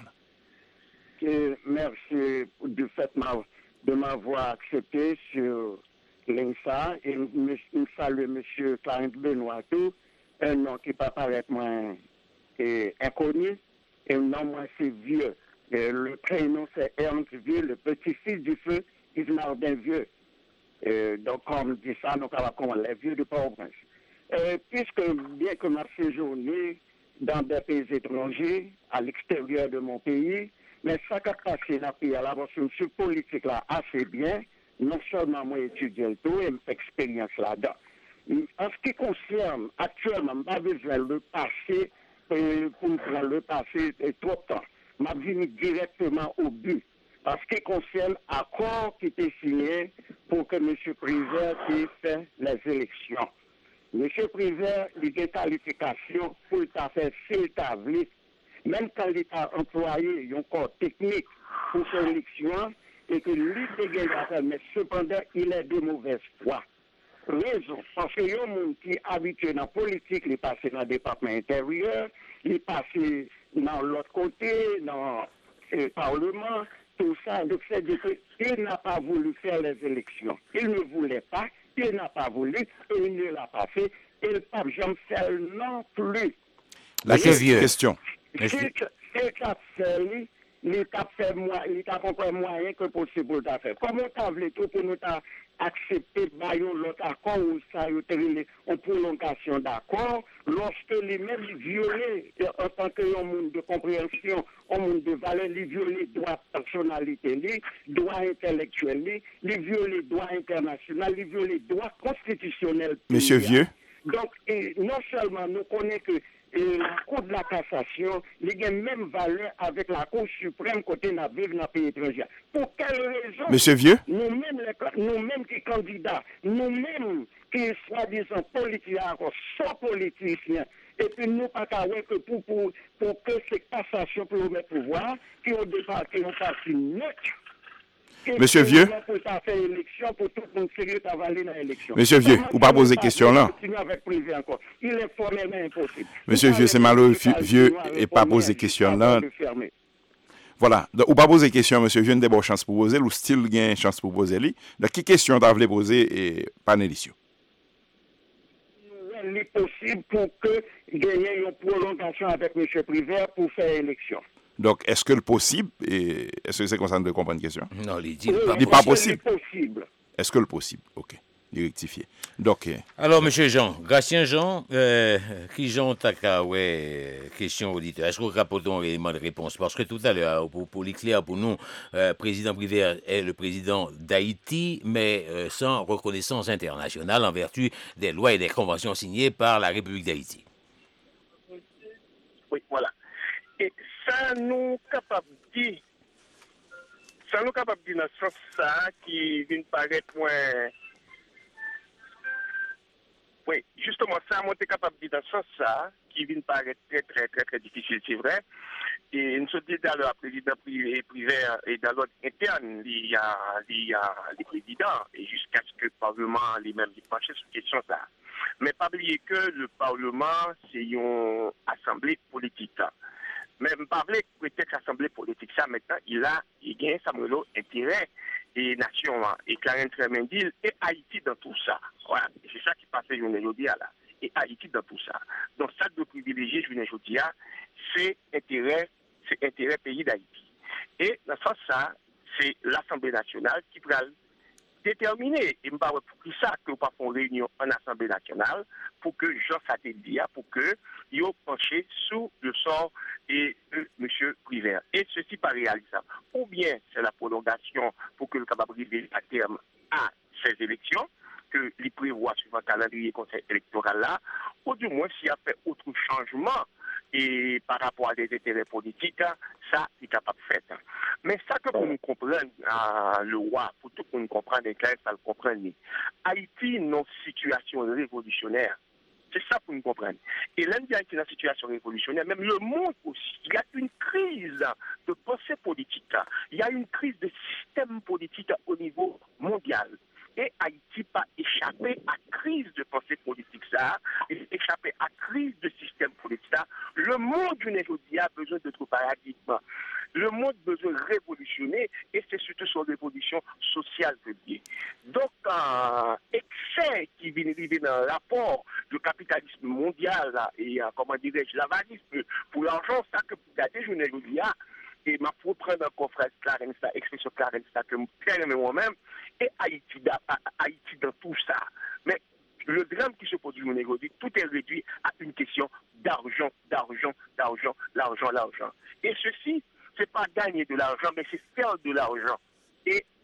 Et merci du fait de m'avoir accepté sur l'I N S A et je salue M. Clarence Benoît, un nom qui peut paraître moins inconnu. Et non, moi, c'est Vieux. Et le prénom, c'est Ernst Vieux, le petit-fils du feu, Ismardin Vieux. Et donc, comme dit ça, nous avons les vieux de Port-au-Prince. Puisque, bien que ma séjourné dans des pays étrangers, à l'extérieur de mon pays, mais ça qui a passé dans le pays, là, parce que je suis politique là assez bien, non seulement moi étudiant tout, et j'ai expérience là-dedans. En ce qui concerne actuellement, je n'ai pas besoin de le passer euh, pour prendre le passé euh, trop de temps. Je vais directement au but. En ce qui concerne l'accord qui était signé pour que M. Privert puisse faire les élections. M. Privert, il a des qualifications pour le faire s'établir. Même quand il a employé un corps technique pour faire l'élection, et que lui a mais cependant, il est de mauvaise foi. Raison, parce qu'il y a un monde qui est habitué dans la politique, il est passé dans le département intérieur, il est passé dans l'autre côté, dans le Parlement, tout ça. Donc, c'est-à-dire qu'il n'a pas voulu faire les élections. Il ne voulait pas, il n'a pas voulu, et il ne l'a pas fait, et le pape Jean-Michel non plus. La question. C'est qu'a fait, il a fait moi, il a compris moyen que possible de faire. Comment tu as voulu tout pour nous accepter l'autre accord ou ça, en prolongation d'accord, lorsque les mêmes violés en tant que monde de compréhension, un monde de valeur, les violés droits de personnalité, les droits intellectuels, les violés droits internationaux, les violés droits constitutionnels. Monsieur Vieux. Donc, et non seulement nous connaissons que et la Cour de la cassation, il a même valeur avec la Cour suprême côté n'a vivre dans le pays étranger. Pour quelle raison? Monsieur Vieux? Nous-mêmes, nous-mêmes qui candidats, nous-mêmes qui soi-disant politiciens, sans politiciens, et puis nous pas qu'à que pour, pour, pour que ces cassations pour mettre pouvoir, qui ont départi, qui ont parti neutre. Monsieur Vieux? Monsieur Vieux, ou pas poser question là? Il est formellement impossible. Monsieur Vieux, c'est malheureux Vieux et pas poser question là. Voilà, ou pas poser question, monsieur Vieux, une des bonnes chances pour poser, ou style gain chance pour poser lui. Donc, qui question t'as voulu poser et panélisio? Il est possible pour que gagner une prolongation avec M. Privert pour faire élection. Donc, est-ce que le possible, et est-ce que c'est comme ça de comprendre une question? Non, il dit pas, pas, pas possible. possible. Est-ce que le possible? Ok, il rectifié. Donc, euh... alors, monsieur Jean, Gratien Jean, euh, qui Jean Taka, ouais, question auditeur. Est-ce qu'on rapporte un élément de réponse? Parce que tout à l'heure, pour, pour l'éclair, pour nous, euh, président Privert est le président d'Haïti, mais euh, sans reconnaissance internationale en vertu des lois et des conventions signées par la République d'Haïti. Oui, voilà. Et ça nous capable de dire, ça nous capable de dire dans ce sens ça qui vient paraître moins. Oui, justement, ça, moi, t'es capable de dire dans ce sens ça qui vient paraître très, très, très, très difficile, c'est vrai. Et nous sommes dit dans le président privé, privé et dans l'ordre interne, il y a, il y a les présidents, et jusqu'à ce que le Parlement les mêmes penche sur cette question ça. Mais pas oublier que le Parlement, c'est une assemblée politique. Même pas oublier que peut-être l'assemblée politique, ça maintenant, il a, il gagne ça intérêt et nation, et Clarence Tremendil et Haïti dans tout ça. Voilà, c'est ça qui passe aujourd'hui là. Et Haïti dans tout ça. Donc ça de privilégier, je viens de dire, c'est intérêt, c'est intérêt pays d'Haïti. Et dans ce sens ça, c'est l'Assemblée nationale qui va déterminer, et pour qui ça, que nous pas une réunion en Assemblée nationale, pour que Jean Satédia, pour que ils ont penché sous le sort et de M. Privert. Et ceci pas réalisable. Ou bien c'est la prolongation pour que le capable arrive à terme à ces élections, que les prévoit suivant le calendrier conseil électoral là, ou du moins s'il y a fait autre changement et par rapport à des intérêts politiques, ça est capable de faire. Mais ça que pour nous comprendre, euh, le roi, pour tout pour nous comprendre, et clair, ça le comprendre, Haïti, non situation révolutionnaire. C'est ça pour nous comprendre. Et l'Inde est dans une situation révolutionnaire, même le monde aussi. Il y a une crise de pensée politique. Il y a une crise de système politique au niveau mondial. Et Haïti pas échappé à crise de pensée politique ça, échappé à crise de système politique ça. Le monde aujourd'hui a besoin d'autres paradigmes. Le monde a besoin de révolutionner et c'est surtout sur l'évolution sociale que lié. Donc, euh, excès qui vient arriver dans le rapport du capitalisme mondial là, et euh, comment dirais-je, l'avanisme pour l'argent, ça que pour garder aujourd'hui a. Et ma pour prendre encore phrase Clarence, expression Clarence, que je aime moi-même, et Haïti, Haïti dans tout ça. Mais le drame qui se produit aujourd'hui, tout est réduit à une question d'argent, d'argent, d'argent, l'argent, l'argent. Et ceci, c'est pas gagner de l'argent, mais c'est faire de l'argent. Et à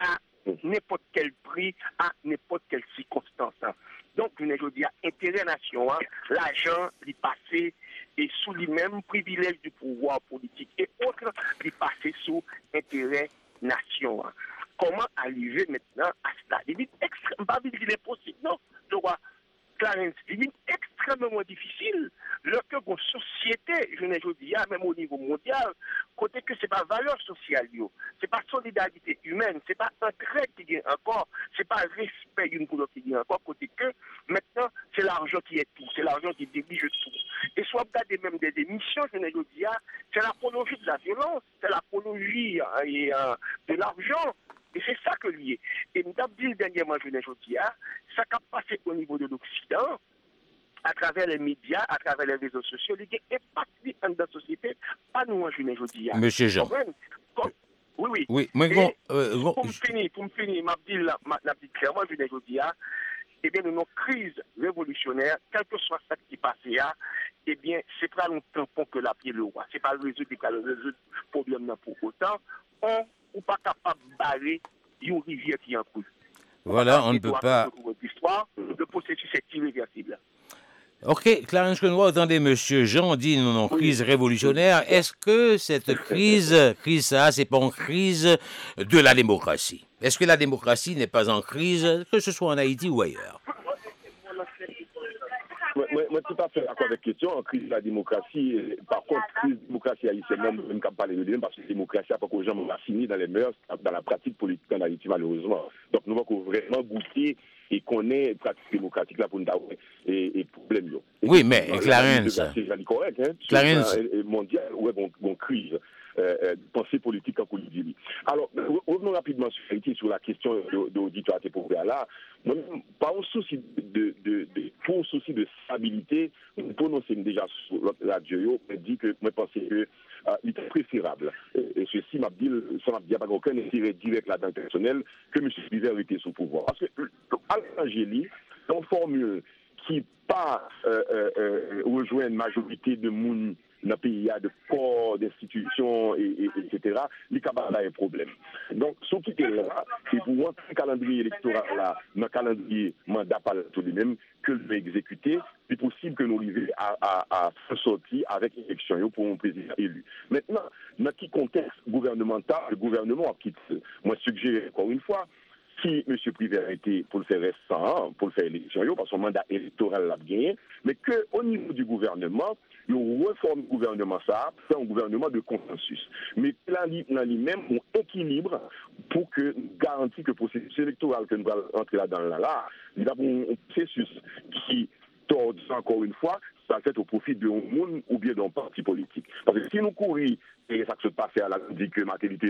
n'importe quel prix, à n'importe quelle circonstance. Donc, je dis, intérêt nation, hein, l'argent, il passé et sous lui-même privilège du pouvoir politique et autres, il passé sous intérêt nation. Hein. Comment arriver maintenant à cela? Il est extrêmement, pas dire qu'il est possible, non, je vois. Clarence, il est extrêmement difficile. Lorsque vos sociétés, je ne dis pas, même au niveau mondial, côté que ce n'est pas valeur sociale, ce n'est pas solidarité humaine, ce n'est pas entraide qui gagne encore, ce n'est pas respect d'une couleur qui gagne encore, côté que maintenant, c'est l'argent qui est tout, c'est l'argent qui dirige tout. Et soit regardez même des émissions, je ne dis pas, c'est l'apologie de la violence, c'est l'apologie hein, de l'argent. Et c'est ça que lié. Et nous avons dit dernièrement, je ne dis pas, ça a passé au niveau de l'Occident, à travers les médias, à travers les réseaux sociaux, il y a impact dans la société, pas nous, je ne dis pas. Monsieur Jean. Comme, oui, oui. Oui, mais Et bon, euh, bon, pour me finir, pour me finir, ma dit clairement, je ne dis pas, eh bien, nous avons une crise révolutionnaire, quel que soit ce qui passe là, eh bien, c'est pas un tampon que la pied le roi. C'est pas le résoudre le problème pour autant. On n'est pas capable de barrer une rivière qui en coule. Voilà, on ne peut pas. Le processus est irréversible. Ok, Clarence Renoir, attendez, monsieur Jean dit non, non, crise révolutionnaire. Est-ce que cette crise, crise ça, c'est pas une crise de la démocratie? Est-ce que la démocratie n'est pas en crise, que ce soit en Haïti ou ailleurs? Moi, moi, tout à fait d'accord avec la question. En crise de la démocratie, par contre, crise de la démocratie haïtienne, même, même quand on parle de lui, parce que la démocratie n'a pas qu'aux gens raffinés dans les mœurs, dans la pratique politique en Haïti, malheureusement. Donc, nous avons vraiment goûter et connaître la pratique démocratique là pour nous avoir et, et problème. Oui, mais Clarence. C'est correct, hein? Clarence. Mondial, ouais, une crise. Euh, pensée politique en Colombie. Alors, revenons rapidement sur Haïti, sur la question de l'auditoire et pour là. Pas un souci de, de, de, pour un souci de stabilité, pour nous, c'est déjà sur la radio, on dit que moi, je pense que euh, il est préférable. Et, et ceci m'a dit, ça m'a dit, pas aucun intérêt direct là-dedans personnel que M. Spiver était sous pouvoir. Parce que, Al-Angéli, dans une formule qui pas euh, euh, euh, rejoint une majorité de monde dans le pays, il y a de corps, d'institutions, et, et, etc., il y a un problème. Donc, ce qui est là, c'est pour moi, le calendrier électoral là, dans le calendrier mandat par tout de même, que le exécuter, c'est possible que nous arrivions à, à, à sortir avec l'élection pour un président élu. Maintenant, dans quel contexte gouvernemental, le gouvernement a quitté. Moi, suggère encore une fois, si M. Privé a été pour le faire récent, pour le faire élection, parce que son mandat électoral l'a gagné, mais qu'au niveau du gouvernement, il reforme le gouvernement ça, c'est un gouvernement de consensus. Mais là, lui-même, on équilibre pour que garantir que le processus électoral que nous allons entrer là-dedans, là, là, nous avons un processus qui tord encore une fois, ça fait au profit d'un monde ou bien d'un parti politique. Parce que si nous courons, et ça se passe à la dit que maternité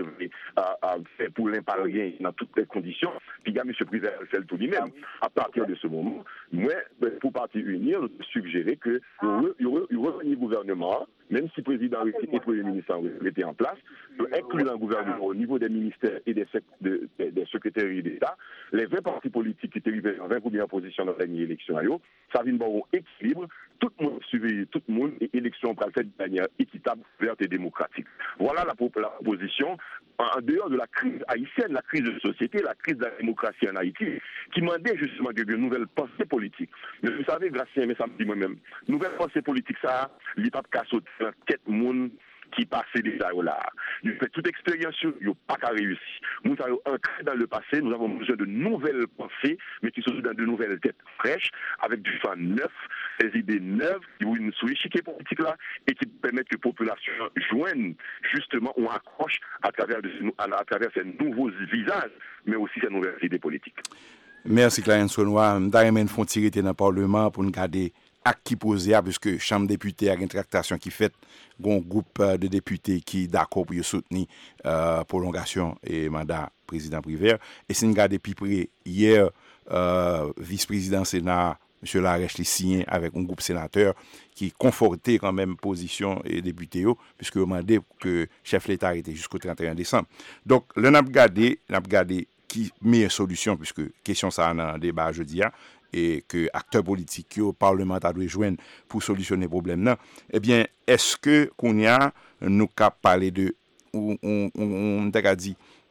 a fait pour l'impalien dans toutes les conditions, puis il y a M. Privé fait tout lui-même. À partir de ce moment, moi, pour parti unir, nous suggérer que il y aurait un gouvernement, même si le président et le premier ministre étaient en place, inclure dans le gouvernement au niveau des ministères et des, de, des, des secrétaires d'État, les vingt partis politiques qui étaient arrivés en vingt premières positions dans la dernière élection, ça vient d'avoir un équilibre, tout le monde surveille tout le monde et l'élection va faire de manière équitable, verte et démocratique. Voilà la, la proposition, en dehors de la crise haïtienne, la crise de société, la crise de la démocratie en Haïti, qui demandait justement de nouvelles pensées politiques. Mais vous savez, Gracien, mais ça me dit moi-même, nouvelles pensées politiques, ça, il n'y a pas de cas sauter dans tête monde qui passait déjà là. Il fait toute expérience, il n'a pas qu'à réussir. Nous avons ancré dans le passé, nous avons besoin de nouvelles pensées, mais qui sont dans de nouvelles têtes fraîches, avec du sang neuf, des idées neuves, qui vont nous sur l'échiquier politique là, et qui permettent que la population joigne justement, on accroche à travers, de, à travers ces nouveaux visages, mais aussi ces nouvelles idées politiques. Merci Clarence Renoir. Nous avons fait tirer dans le Parlement pour nous garder acte qui posé, puisque la Chambre des députés a une tractation qui fait un groupe de députés qui est d'accord pour soutenir la euh, prolongation et mandat président Privé. Et si nous regardons plus près, hier, euh, vice-président Sénat, M. Larèche, signé avec un groupe sénateur qui confortait quand même position et député, puisque demandé que le chef de l'État était jusqu'au trente et un décembre. Donc, là, on a regardé, on a regardé qui meilleure solution, puisque question ça dans le débat jeudi, et que acteurs politiques au Parlement doivent joindre pour solutionner le problème là, eh bien, est-ce que qu'on y a nous cap parler de ou on on, on, on dit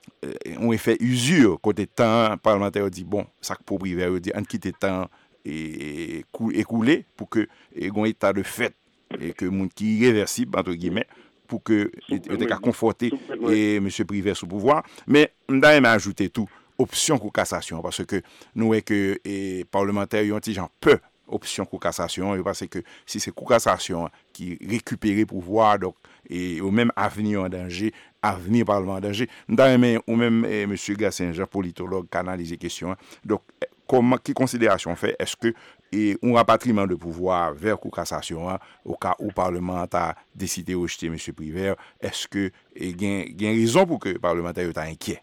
on fait usure côté temps parlementaire dit bon ça pour privé dit on quitter temps et écoulé pour que un état de fait et que monde qui irréversible entre guillemets pour que était qu'à conforter et monsieur privé sous pouvoir mais m'd'a même ajouter tout option pour cassation parce que nous est que et parlementaires ont petit gens peu option pour cassation parce que si c'est pour cassation qui récupérer pouvoir donc et au même avenir en danger avenir parlement en danger m'd'a même ou même eh, monsieur Gassin-Jean politologue canaliser question donc comment qui considération fait est-ce que et un rapatriement de pouvoir vers la cassation hein, au cas où le Parlement a décidé de rejeter M. Privert, est-ce que il y a une raison pour que le parlementaire soit inquiet?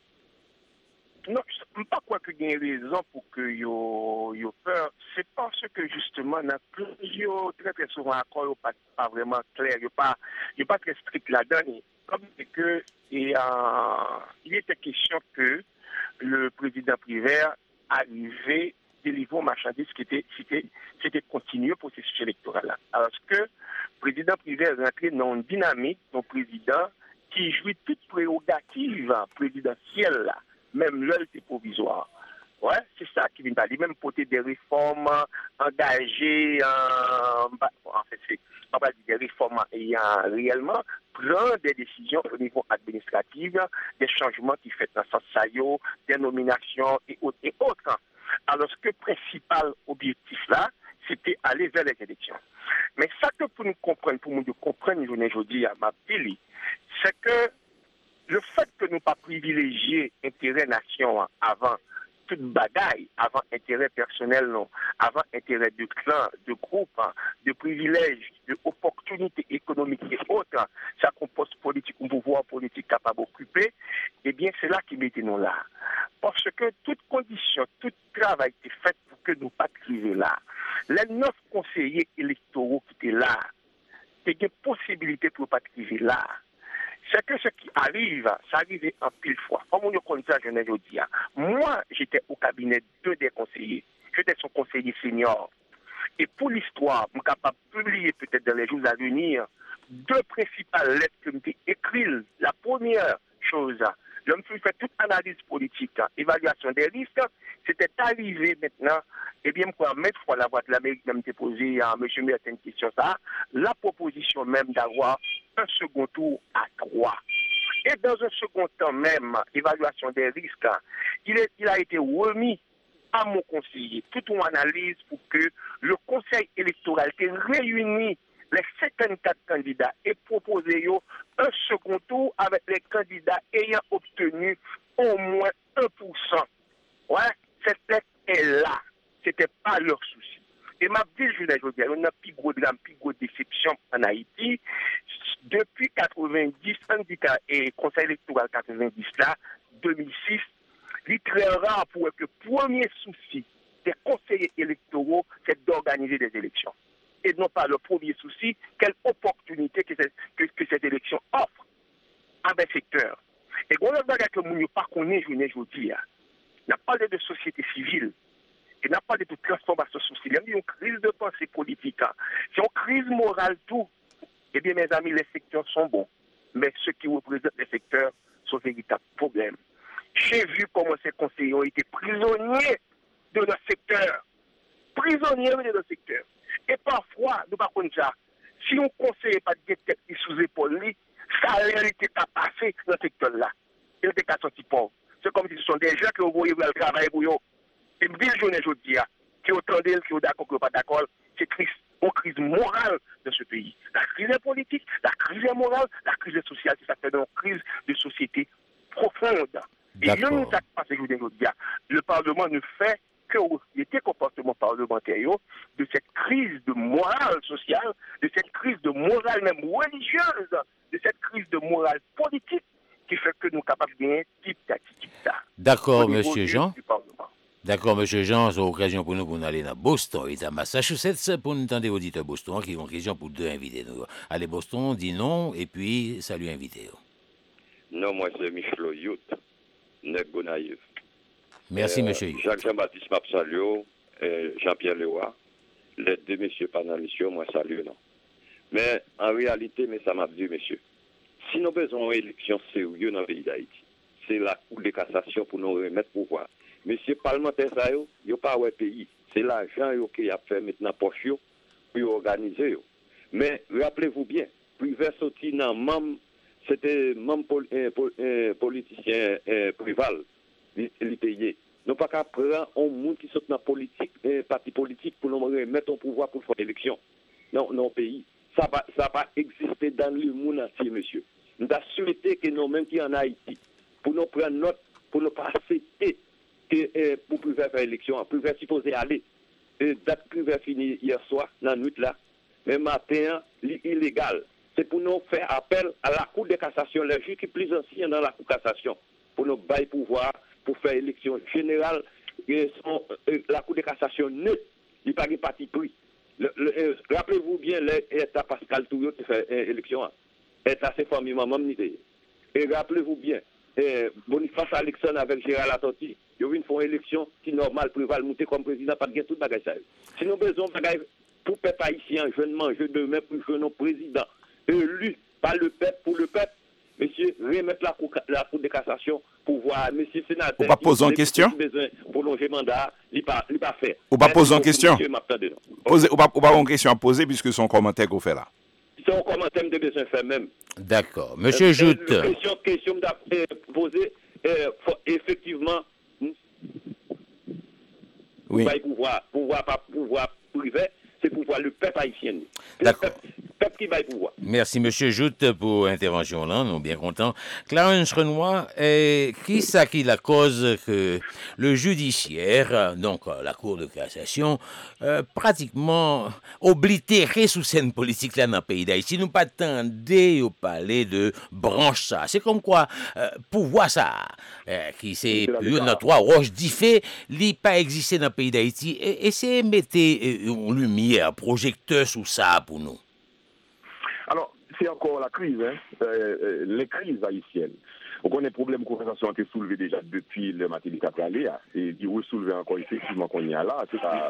Non, je ne sais pas quoi que il y a raison pour que yo yo peur. C'est parce que justement, dans plusieurs très très souvent accords pas pas vraiment clair, il pas il pas très strict là-dedans. Comme c'est que et, euh, il était question que le président Privert arrivait délivrer aux marchandises qui était c'était c'était continuer le processus électoral là. Alors que le président Privé est rentré dans une dynamique, un président qui jouit toute prérogative présidentielle là, même l'heure était provisoire. Ouais, c'est ça qui vient parler, même porter des réformes engagées, euh, en fait c'est pas des réformes ayant réellement prendre des décisions au niveau administratif, des changements qui fait dans ce sens, des nominations et autres et autres. Alors, ce que le principal objectif là, c'était aller vers les élections. Mais ça que pour nous comprendre, pour nous comprendre, je ne dis à ma pili, c'est que le fait que nous pas privilégier intérêt nation avant toute bagaille, avant intérêt personnel, non, avant intérêt de clan, de groupe, de privilèges, de opportunités économiques et autres, ça compose politique, un pouvoir politique capable d'occuper, eh bien c'est là qui mettez nous là. Parce que toute condition, tout travail est fait pour que nous pas arriver là. Les neuf conseillers électoraux qui étaient là, il y a des possibilités pour ne pas arriver là. C'est que ce qui arrive, ça arrive en pile fois. Comme on le connaît ça, je ne veux dire. Moi, j'étais au cabinet de deux des conseillers. J'étais son conseiller senior. Et pour l'histoire, je suis capable de publier peut-être dans les jours à venir deux principales lettres que j'ai écrites. La première chose, je me suis fait toute analyse politique, évaluation des risques. C'était arrivé maintenant, eh bien, pour mettre fois la voix de l'Amérique, même déposer à M. Mertin une question, ça, la proposition même d'avoir un second tour à trois. Et dans un second temps même, évaluation des risques, il, est, il a été remis à mon conseiller toute une analyse pour que le conseil électoral qui réunit les cinquante-quatre candidats et proposer un second tour avec les candidats ayant obtenu au moins un pour cent. Ouais, cette lettre est là. Ce n'était pas leur souci. Et ma vie, je veux dire, on a plus gros drame, plus gros déception en Haïti. Depuis quatre-vingt-dix, et conseil électoral quatre-vingt-dix là, deux mille six, il est très rare pour que le premier souci des conseillers électoraux, c'est d'organiser des élections. Et non pas le premier souci, quelle opportunité que, que, que cette élection offre à un secteur. Et quand on a que nous ne pas connaître, je ne dis pas. On a parlé de société civile. Et n'a pas de transformation sociale. Il y a une crise de pensée politique. C'est une crise morale tout. Eh bien, mes amis, les secteurs sont bons. Mais ceux qui représentent les secteurs sont véritables problèmes. J'ai vu comment ces conseillers ont été prisonniers de leur secteur. Prisonniers de leur secteur. Et parfois, nous ne pouvons pas dire, si on ne conseille pas de tête sous épaule, ça a réalité à passer dans ce secteur-là. Il était qu'à sortir pauvre. C'est comme si ce sont des gens qui ont voulu le travail pour eux. Et une ville journée aujourd'hui, qui est autant d'elle, qui est d'accord, qui n'est pas d'accord, c'est triste. Une crise morale de ce pays. La crise est politique, la crise est morale, la crise est sociale, c'est ça fait une crise de société profonde. Et je ne sais pas ce que je veux dire. Le Parlement ne fait que les comportements parlementaires de cette crise de morale sociale, de cette crise de morale même religieuse, de cette crise de morale politique qui fait que nous sommes capables de gagner type d'attitude. D'accord, monsieur Jean. D'accord, monsieur Jean, c'est l'occasion pour nous pour nous aller dans Boston et à Massachusetts pour nous entendre auditeurs Boston qui ont question pour deux invités. Allez, Boston, dis non et puis salut invité. Non, moi c'est Michel Yout, Nec Gonaïev. Merci, euh, monsieur. Jacques-Jean-Baptiste Mapsalio, euh, Jean-Pierre Leroy, les deux messieurs panélistes, moi salue, non. Mais en réalité, mais ça m'a dit, monsieur, si nous avons besoin d'élections sérieuses dans le pays d'Haïti, c'est la Cour de cassation pour nous remettre pouvoir. Monsieur parlementaire, ça y est, pas ouais pays. C'est l'argent qui a fait maintenant poche pour organiser. Mais rappelez-vous bien, privé sorti dans même, c'était même pol, euh, pol, euh, politicien euh, prival, il payé. Nous pas qu'à prendre un monde qui sort dans la politique, un parti politique pour nous remettre au pouvoir pour faire élection. Non, non, pays. Ça va, ça va exister dans le monde entier, monsieur. Nous avons souhaité que nous-mêmes qui en Haïti, pour nous prendre note, pour ne pas accepter que euh, pour pouvoir faire élection, pouvoir supposer aller. Euh, date pouvoir finir hier soir, dans la nuit là, mais matin, illégal. C'est pour nous faire appel à la Cour de cassation, les juges qui sont plus anciens dans la Cour de cassation, pour nous bailler pouvoir, pour faire élection générale. Et son, euh, la Cour de cassation neutre, il n'y a pas de parti pris. Le, le, euh, rappelez-vous bien, l'État Pascal Touyo qui fait euh, élection. L'État c'est famille maman nité. Et rappelez-vous bien, euh, Boniface Alexandre avec Gérald Latorti, ils ont fait une élection qui normale pour monter comme président, pas de gain tout bagage ça. Si nous besoin bagage pour peuple haïtien, jeune manger demain pour jouer nos présidents, élu par le peuple pour le peuple, monsieur, remettre la cour, la cour de cassation pour voir, monsieur sénateur. Ou pas poser en question? Prolonger mandat, il pas, il pas fait. Ou pas poser en question? Poser, ou pas, ou pas une question à poser puisque son commentaire qu'on fait là. C'est un commentaire de besoin faire même. D'accord. Monsieur euh, Joute. Euh, question, question euh, posée, euh, effectivement, oui. pouvoir, pouvoir, pas pouvoir privé, c'est pouvoir le peuple haïtien. D'accord. Peuple qui va pouvoir. Merci, monsieur Joute, pour l'intervention là, nous sommes bien contents. Clarence Renoir, eh, qui ça qui la cause que le judiciaire, donc la Cour de cassation, euh, pratiquement oblitéré sous scène politique là dans le pays d'Haïti, nous pas attendez au parler de branche ça. C'est comme quoi, euh, pouvoir ça, euh, qui c'est dans trois roches diffé, li pas existé dans le pays d'Haïti, et, et c'est mettre une lumière, projecteur sous ça pour nous. Alors, c'est encore la crise, hein, euh, les crises haïtiennes. On connaît le problème de conversation qui a été soulevé déjà depuis le matin de Capralé, et qui est soulevé encore effectivement qu'on y a là, c'est pas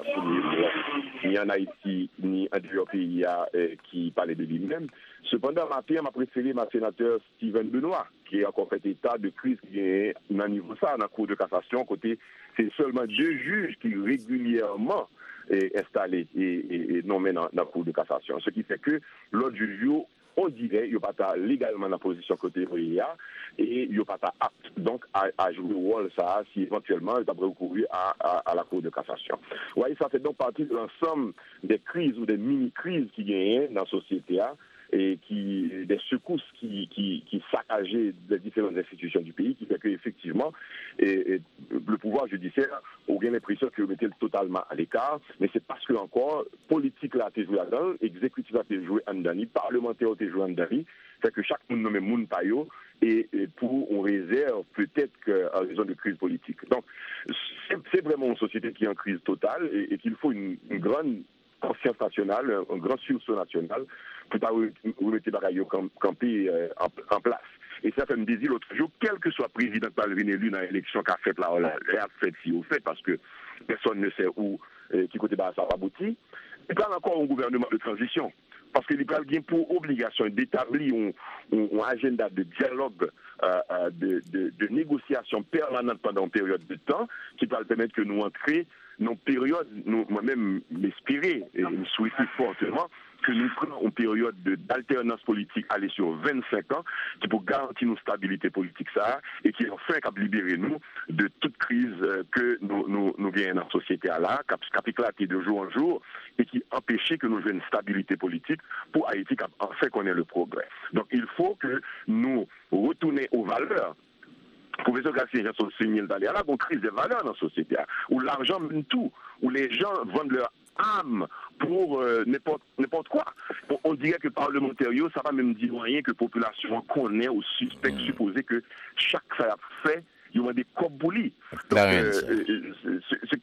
ni en Haïti, ni en dehors pays qui parlait de lui-même. Cependant, matin, m'a préféré ma sénateur Steven Benoît, qui a encore fait état de crise qui est dans niveau ça, dans la Cour de cassation, côté, c'est seulement deux juges qui régulièrement est installé et, et, et nommé dans, dans la Cour de cassation. Ce qui fait que l'autre juge, on dirait qu'il n'y a pas légalement dans la position côté et il n'y a pas apte donc à, à jouer le rôle ça si éventuellement il devrait recourir à, à, à la Cour de cassation. Vous voyez, ça fait donc partie de l'ensemble des crises ou des mini-crises qui gagnent dans la société et qui, des secousses qui, qui, qui saccageaient les différentes institutions du pays, qui fait qu'effectivement, et, et, le pouvoir judiciaire, on a l'impression qu'il mettait totalement à l'écart, mais c'est parce que encore, politique là, t'es joué là-dedans, exécutif là, t'es joué en Dani, parlementaire t'es joué en Dani, fait que chaque monde nomme moun payo, et, et pour, on réserve peut-être qu'en raison de crise politique. Donc, c'est, c'est vraiment une société qui est en crise totale et, et qu'il faut une, une grande conscience nationale, un grand sursaut national pour ne remettre les bagailles camper en place. Et ça fait me dire l'autre jour, quel que soit le président qui va venir élu dans l'élection qu'a fait là, elle a fait si au fait, parce que personne ne sait où, euh, qui côté ça va aboutir. Il parle encore un gouvernement de transition. Parce qu'il parle bien pour obligation d'établir un, un, un agenda de dialogue, euh, de, de, de négociation permanente pendant une période de temps qui va permettre que nous entrions dans une période, nous, moi-même m'inspirer et me souhaiter fortement que nous prenons une période de, d'alternance politique aller sur vingt-cinq ans qui pour garantir nos stabilité politique ça et qui enfin cap libérer nous de toute crise que nous nous nous gagnons dans la société à là cap cap éclater de jour en jour et qui empêchait que nous ayons une stabilité politique pour Haïti cap enfin connaître le progrès. Donc il faut que nous retournions aux valeurs. Professeur Garcia, j'ai souligné d'aller à la bonne crise des valeurs dans la société, où l'argent mène tout, où les gens vendent leur âme pour euh, n'importe, n'importe quoi. On, on dirait que le parlementaire, ça va même dire rien que la population connaît ou suspecte, mmh. supposer que chaque ça a fait, il y a des cobouli. Donc, euh, ce, ce qui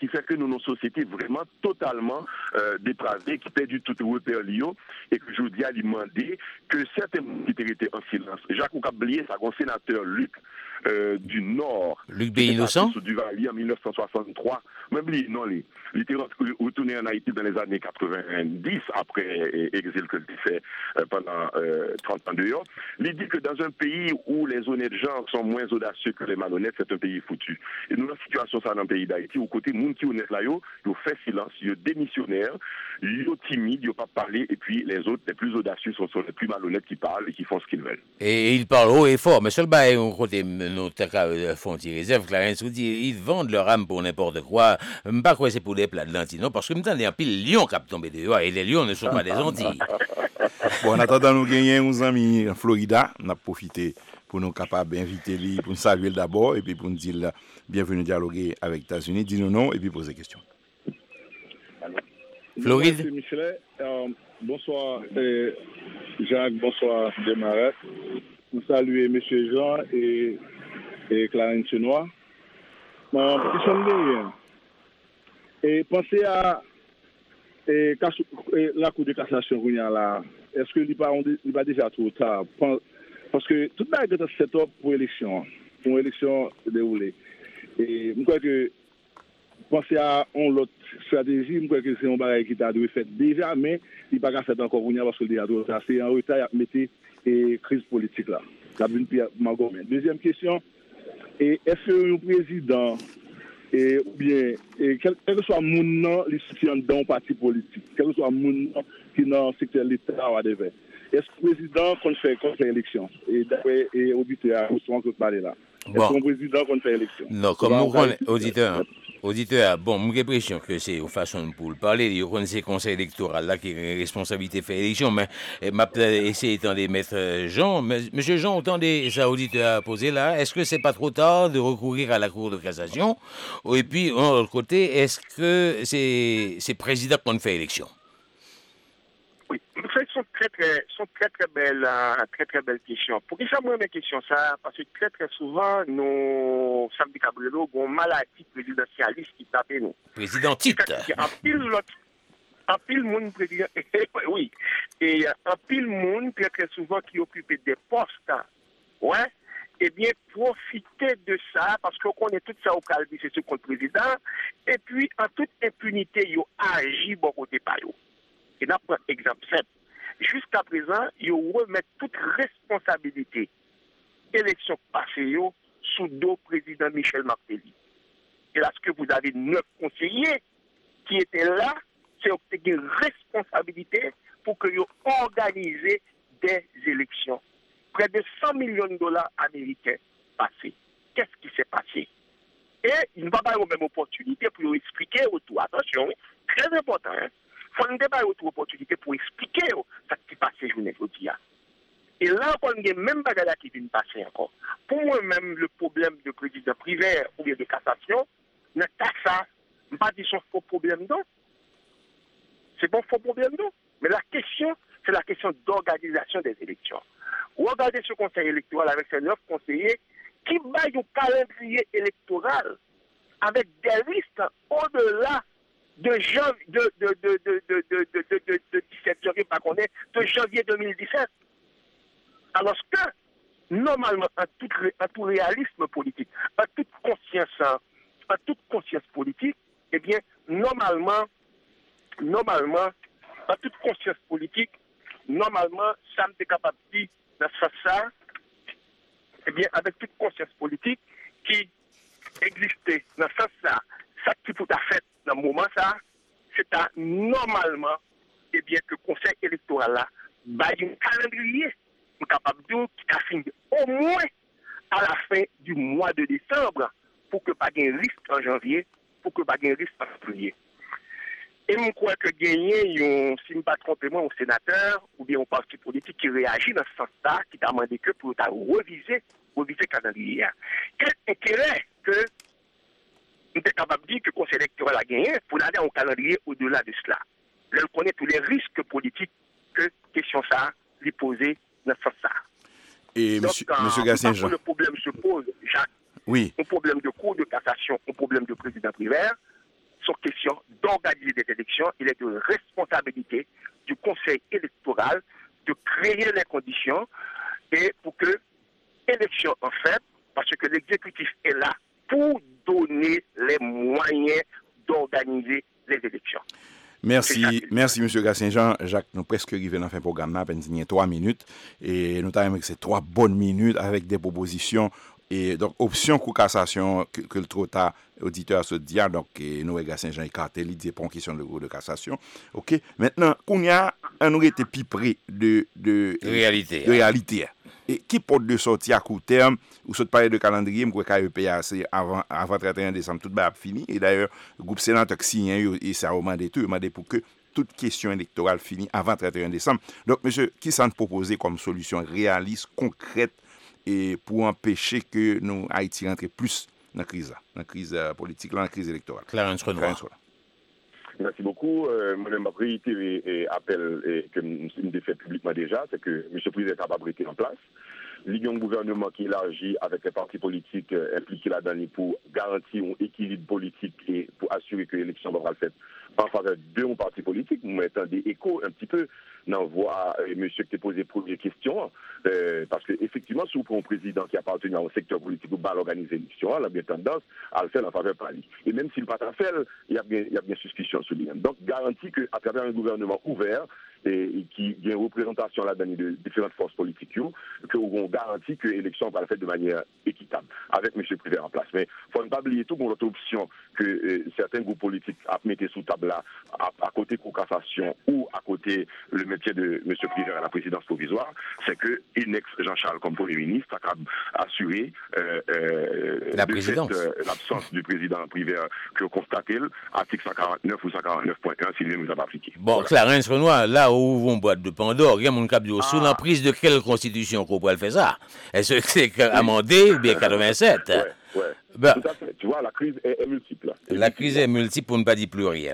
fait que nous, nos sociétés vraiment totalement euh, dépravées, qui perdent tout repère Lio, et que je vous dis à lui demander que certains qui étaient en silence. Jacques Oukablié, c'est un sénateur Luc euh, du Nord. Luc B. Innocent du Duvalier en mille neuf cent soixante-trois. Même lui, non, lui, il était retourné en Haïti dans les années quatre-vingt-dix, après exil que il fait euh, pendant euh, trente ans de dehors. Il dit que dans un pays où les honnêtes gens sont moins audacieux que les malhonnêtes, c'est un pays foutu. Et nous, la situation, ça dans le pays d'Haïti, où côté monde qui honnête là, yo, yo fait silence, yo démissionnaire, yo timide, yo pas parler, et puis les autres, les plus audacieux, sont, sont les plus malhonnêtes qui parlent et qui font ce qu'ils veulent. Et ils parlent haut et fort, mais seul bail, on côté nos fonds de réserve, Clarence vous dit, ils vendent leur âme pour n'importe quoi. Pas quoi c'est pour des plats de lentilles, non, parce que maintenant, il y a un pile lion qui a tombé dehors, et les lions ne sont pas des Antilles. Bon, en attendant, nous gagnons uns amis en Florida, on a profité pour nous capables d'inviter lui, pour nous saluer d'abord, et puis pour nous dire bienvenue dialoguer avec les États-Unis, dis-nous non, et puis poser des questions. Floride. Merci Michelet. Euh, bonsoir euh, Jacques, bonsoir Desmarais. Nous saluons M. Jean et, et Clarence Chenois. Euh, question de rien. Et pensez à et, et, la Cour de cassation là. Est-ce que il pas il pas déjà trop tard? Parce que tout le monde est set up pour l'élection, pour l'élection déroulée. Et je crois que penser à une autre stratégie, je crois que c'est un bagage qui a dû être fait déjà, mais il n'est pas qu'à faire encore parce que déjà trop tard. C'est en retard à mettre et crise politique là. Deuxième question, et est-ce que le président et ou bien et quel, quel que soit mon nom, les soutient dans un parti politique, quel que soit mon nom qui dans le secteur de l'État ou whatever. Est-ce que le président compte faire compte faire élection? Et d'après et auditeur, nous sommes que parler là. Est-ce que le président compte faire élection? Non, comme nous connaissons auditeur. Auditeur, bon, j'ai l'impression que c'est une façon pour le parler. Il y a ces conseils électoraux là qui ont une responsabilité de faire élection, mais m'a essayé de mettre Jean. Mais, Monsieur Jean, entendez ça, auditeur a posé là. Est-ce que c'est pas trop tard de recourir à la Cour de cassation? Et puis, de l'autre côté, est-ce que c'est c'est président qui fait élection? Oui, ce sont très très, sont très très belles, euh, très très belles questions. Pour que ça moi mes questions ça, parce que très très souvent nos Samedi Cabrelo ont maladie présidentialiste qui tape nous. Présidentite. En pile l'autre, en pile monde président, oui, et en pile monde très très souvent qui occupe des postes, ouais. Eh bien, profiter de ça, parce qu'on connaît tout ça au calme, c'est ce contre le président, et puis en toute impunité, ils ont agi bon côté par eux. Et là, pour exemple simple, jusqu'à présent, ils remettent toute responsabilité élection passée sous dos président Michel Martelly. Et là, ce que vous avez neuf conseillers qui étaient là, c'est une responsabilité pour que vous organisez des élections. Près de cent millions de dollars américains passés. Qu'est-ce qui s'est passé? Et il ne va pas avoir même opportunité pour vous expliquer autour. Attention, très important, hein? Il faut nous avoir autre opportunité pour expliquer ce qui passe journée aujourd'hui. Et là, on a même bagarre qui vient passer encore. Pour moi-même, le problème de président privé ou bien de cassation, n'est pas ça. Je ne pas dire son faux problème, non. C'est bon faux problème, non. Mais la question, c'est la question d'organisation des élections. Regardez ce conseil électoral avec ses neuf conseillers qui baillent au calendrier électoral avec des listes au-delà de janvier de de de de de de de de de de dix-sept janvier pas qu'on est de janvier deux mille dix-sept. Alors que normalement en tout en tout réalisme politique, en toute conscience en toute conscience politique, eh bien normalement normalement en toute conscience politique, normalement ça me est capable de dire dans ce ça, eh bien avec toute conscience politique qui existait dans ce ça, ça qui tout à fait dans le moment ça, c'est à normalement, eh bien, que le conseil électoral là, bah, il y a un calendrier capable de qui a fini au moins à la fin du mois de décembre pour que pas de risque en janvier, pour que pas de risque en février. Et je crois que gagner, si je ne me trompe pas, un sénateur ou bien un parti politique qui réagit dans ce sens-là, qui t'a demandé que pour reviser, reviser le calendrier. Quel intérêt que nous sommes capables de dire que le conseil électoral a gagné pour aller en calendrier au-delà de cela. Elle connaît tous les risques politiques que question ça lui poser dans ce sens-là. Et donc, monsieur, euh, monsieur Gassin-Jean. Le problème se pose, Jacques. Oui. Un problème de cour de cassation, un problème de président privé, sont question d'organiser des élections, il est de responsabilité du Conseil électoral de créer les conditions et pour que l'élection en fait, parce que l'exécutif est là pour donner les moyens d'organiser les élections. Merci, merci M. Gassin-Jean. Jacques, nous presque arrivés dans le programme, à peine trois minutes. Et nous avons que c'est trois bonnes minutes avec des propositions. Et donc, option coup cassation que, que le trop tard auditeur se dit, donc, nous, Gassin-Jean écarté, il dit pour une question de cours de cassation. OK. Maintenant, qu'on y a, on été plus près de, de, réalité. De réalité. Et qui porte de sortie à court terme, ou saute parler de calendrier, je crois qu'A E P A, c'est avant, avant trente et un décembre, tout va fini. Et d'ailleurs, le groupe sénateur qui signe, et ça a demandé tout, il a demandé pour que toute question électorale finisse avant trente et un décembre. Donc, monsieur, qui s'en propose comme solution réaliste, concrète, et pour empêcher que nous, Haïti, rentre plus dans la crise, dans la crise politique, dans la crise électorale? Clarence Renoir. Merci beaucoup. Euh, Moi-même, ma réitéré et appel et que nous avons fait publiquement déjà, c'est que M. le Président est capable de en place. Il y a un gouvernement qui élargit avec les partis politiques euh, impliqués là-dedans pour garantir un équilibre politique et pour assurer que l'élection va être faite en faveur de un parti politique. Vous m'entendez écho un petit peu dans voix euh, monsieur qui t'a posé première question, euh, parce qu'effectivement, si vous prenez un président qui appartient à un secteur politique ou mal organisé l'élection, il a bien tendance à le faire en faveur de Paris. Et même s'il ne pas fait, il y a bien, il y a bien suspicion sur lui. Donc, garantie qu'à travers un gouvernement ouvert et, et qui a une représentation là-dedans de différentes forces politiques, que on garantit que l'élection va être faite de manière équitable, avec M. Prévert en place. Mais il ne faut pas oublier tout pour l'autre option que euh, certains groupes politiques a mis sous table là, à, à côté de la cassation ou à côté le métier de M. Prévert à la présidence provisoire, c'est que Inex Jean-Charles comme Premier ministre a assuré euh, euh, la présidence. Euh, l'absence du président Prévert que constaté article cent quarante-neuf ou cent quarante-neuf point un s'il nous a pas appliqué. Bon, voilà. Clarence Renoir, là où on boîte de Pandore, il y a mon cap de sous l'emprise de quelle constitution qu'on pourrait faire ça? Est-ce que c'est amendé ou bien quatre-vingt-sept? Ouais, ouais. Ben, tout à fait. Tu vois, la crise est, est multiple. Est la multiple. Crise est multiple pour ne pas dire pluriel.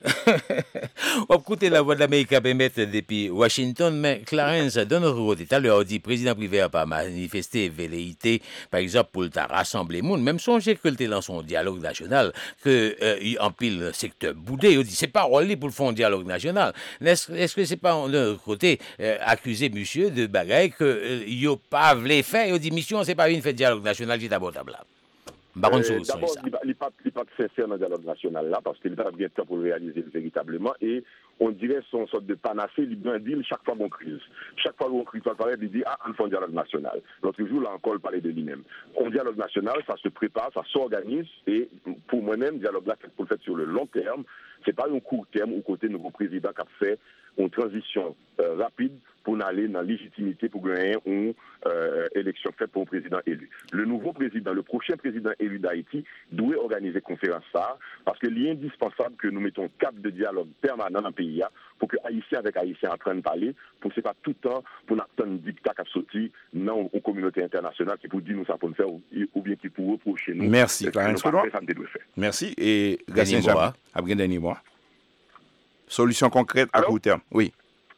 On va écouter la voix de l'Amérique à permettre depuis Washington, mais Clarence, de notre côté, tout à l'heure, on dit président privé n'a pas manifesté velléité, par exemple, pour le rassembler monde, même songer que le dans son dialogue national, que euh, en pile secteur boudé, on dit c'est pas rôle pour le fond dialogue national. Est-ce, est-ce que c'est pas de notre côté euh, accuser monsieur de bagaille que euh, il a pas voulu faire, on dit mission c'est pas une fête dialogue national qui est abordable là. Euh, d'abord, il n'est pas, pas sincère dans le dialogue national là, parce qu'il a bien temps pour le réaliser véritablement, et on dirait son sorte de panacée, il dit chaque fois qu'on crise. Chaque fois qu'on crise, il dit ah, on fait un dialogue national. L'autre jour, là encore, il parlait de lui-même. Un dialogue national, ça se prépare, ça s'organise, et pour moi-même, le dialogue là, c'est pour le faire sur le long terme. C'est pas un court terme où côté nouveau président qui a fait une transition euh, rapide pour aller dans la légitimité pour gagner une euh, élection faite pour un président élu. Le nouveau président, le prochain président élu d'Haïti doit organiser une conférence ça, parce qu'il est indispensable que nous mettons un cap de dialogue permanent dans le pays pour que Haïtiens avec Haïtiens en train de parler, pour que ce n'est pas tout le temps pour nous attendre un dictat qui a sorti dans une communauté internationale qui pour dire nous ça pour nous faire ou, ou bien qui pour reprocher nous. Merci, Clarence Renoir. Merci. Et Gassin Jean, après dernier mois. Solution concrète à court terme. Oui.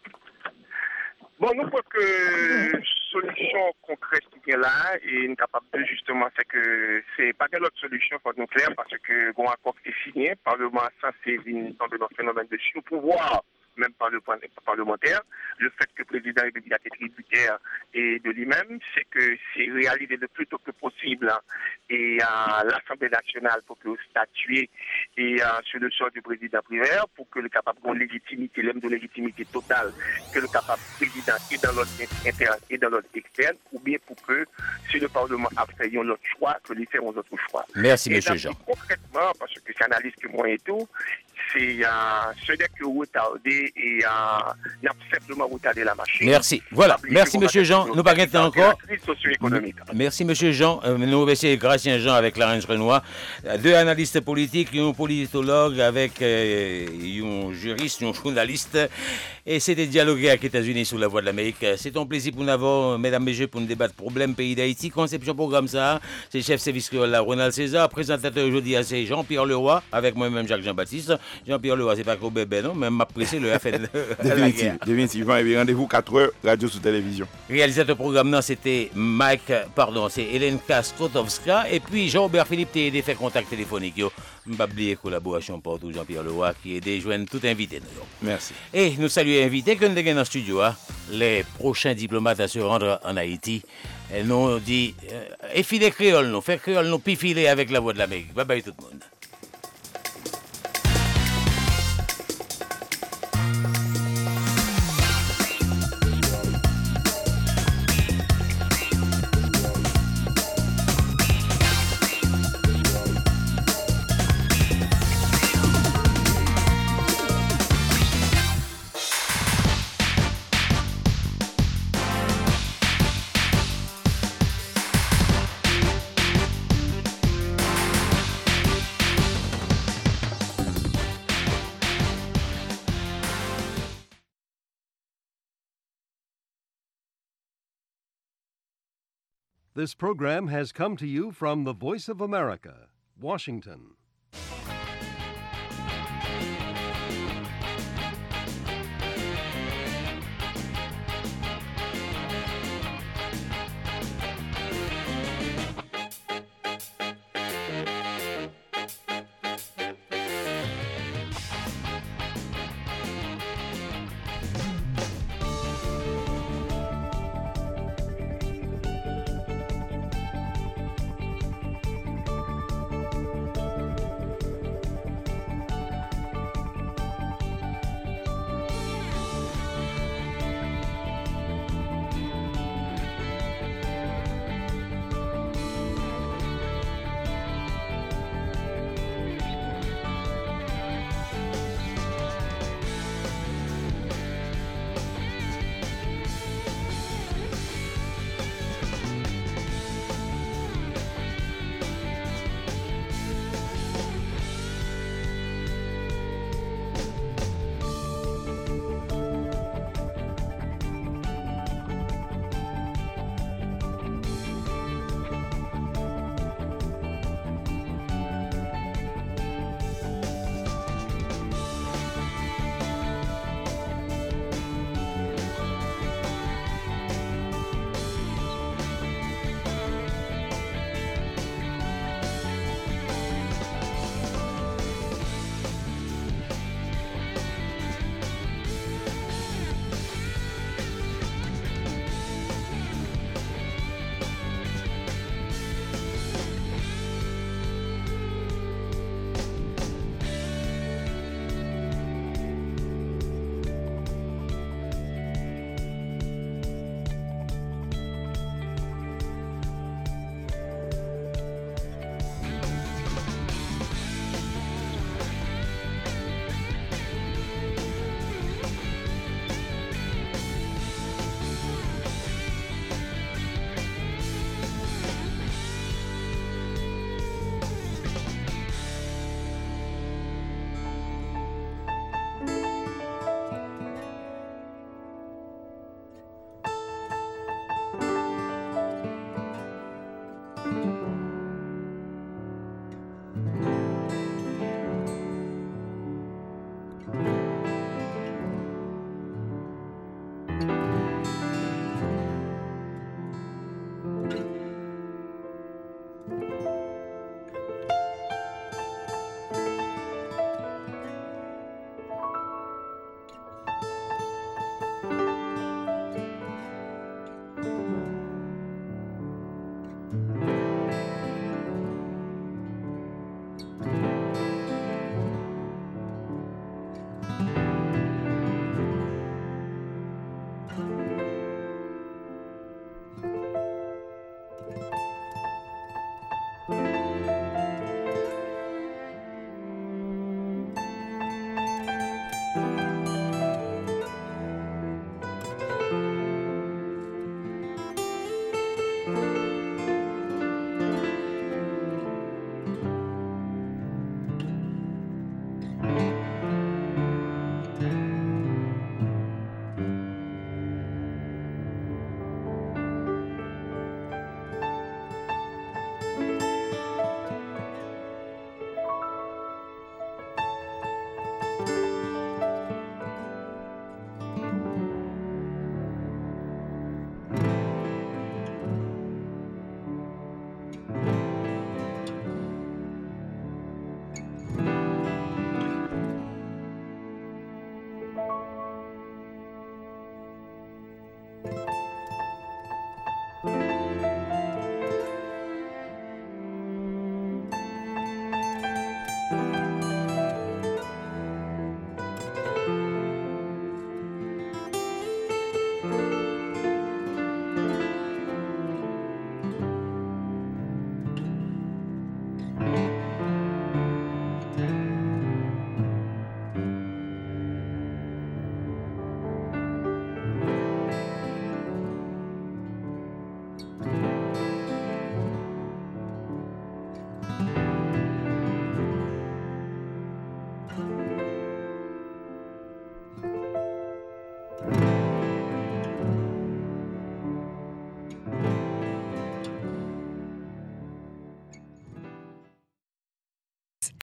Bon, nous pensons que solution concrète qui est là et nous capable de justement, c'est que c'est pas quelle autre solution pour nous clair parce que bon accord est signé, le Parlement a censé venir dans un phénomène de sous-pouvoir, même par le point parlementaire. Le fait que le président de la République a été tributaire et de lui-même, c'est que c'est réalisé le plus tôt que possible hein, et à l'Assemblée nationale pour que statuer et euh, sur le sort du président Prévert pour que le capable de légitimité, l'aime de légitimité totale, que le capable président est dans l'ordre interne et dans l'ordre externe, ou bien pour que si le Parlement a fait un autre choix, que les faisons un autre choix. Merci, et M. Jean. Concrètement, parce que c'est analyse que moi et tout, c'est euh, ce n'est que retarder et il euh, a simplement retardé la machine. Merci. Voilà. Merci, M. Jean. Nous pas guetter encore. Merci, M. Jean. Nous remercions Gracien Jean avec Clarence Renoir, deux analystes politiques, un politologue avec euh, un juriste, un journaliste. Et c'était dialoguer avec les États-Unis sous la voix de l'Amérique. C'est un plaisir pour nous avoir, mesdames et messieurs, pour nous débattre problème pays d'Haïti. Conception programme ça. C'est chef service créole Ronald César. Présentateur aujourd'hui, c'est Jean-Pierre Leroy, avec moi-même Jacques Jean-Baptiste. Jean-Pierre Leroy, c'est pas qu'au bébé, non? Même m'apprécier le F N. Définitive. définitivement. Et puis rendez-vous quatre heures, radio sous télévision. Réalisateur programme, non, c'était Mike, pardon, c'est Elenka Skotowska. Et puis Jean-Robert Philippe t'a aidé faire contact téléphonique. Je ne pas oublier collaboration partout Jean-Pierre Leroy qui a aidé joindre tout invité. Merci. Et nous saluons invité que nous avons dans le studio. Hein, les prochains diplomates à se rendre en Haïti. Et nous dit, euh, effiler créole, nous, faire créole, nous, puis filer avec la voix de l'Amérique. Bye bye tout le monde. This program has come to you from the Voice of America, Washington.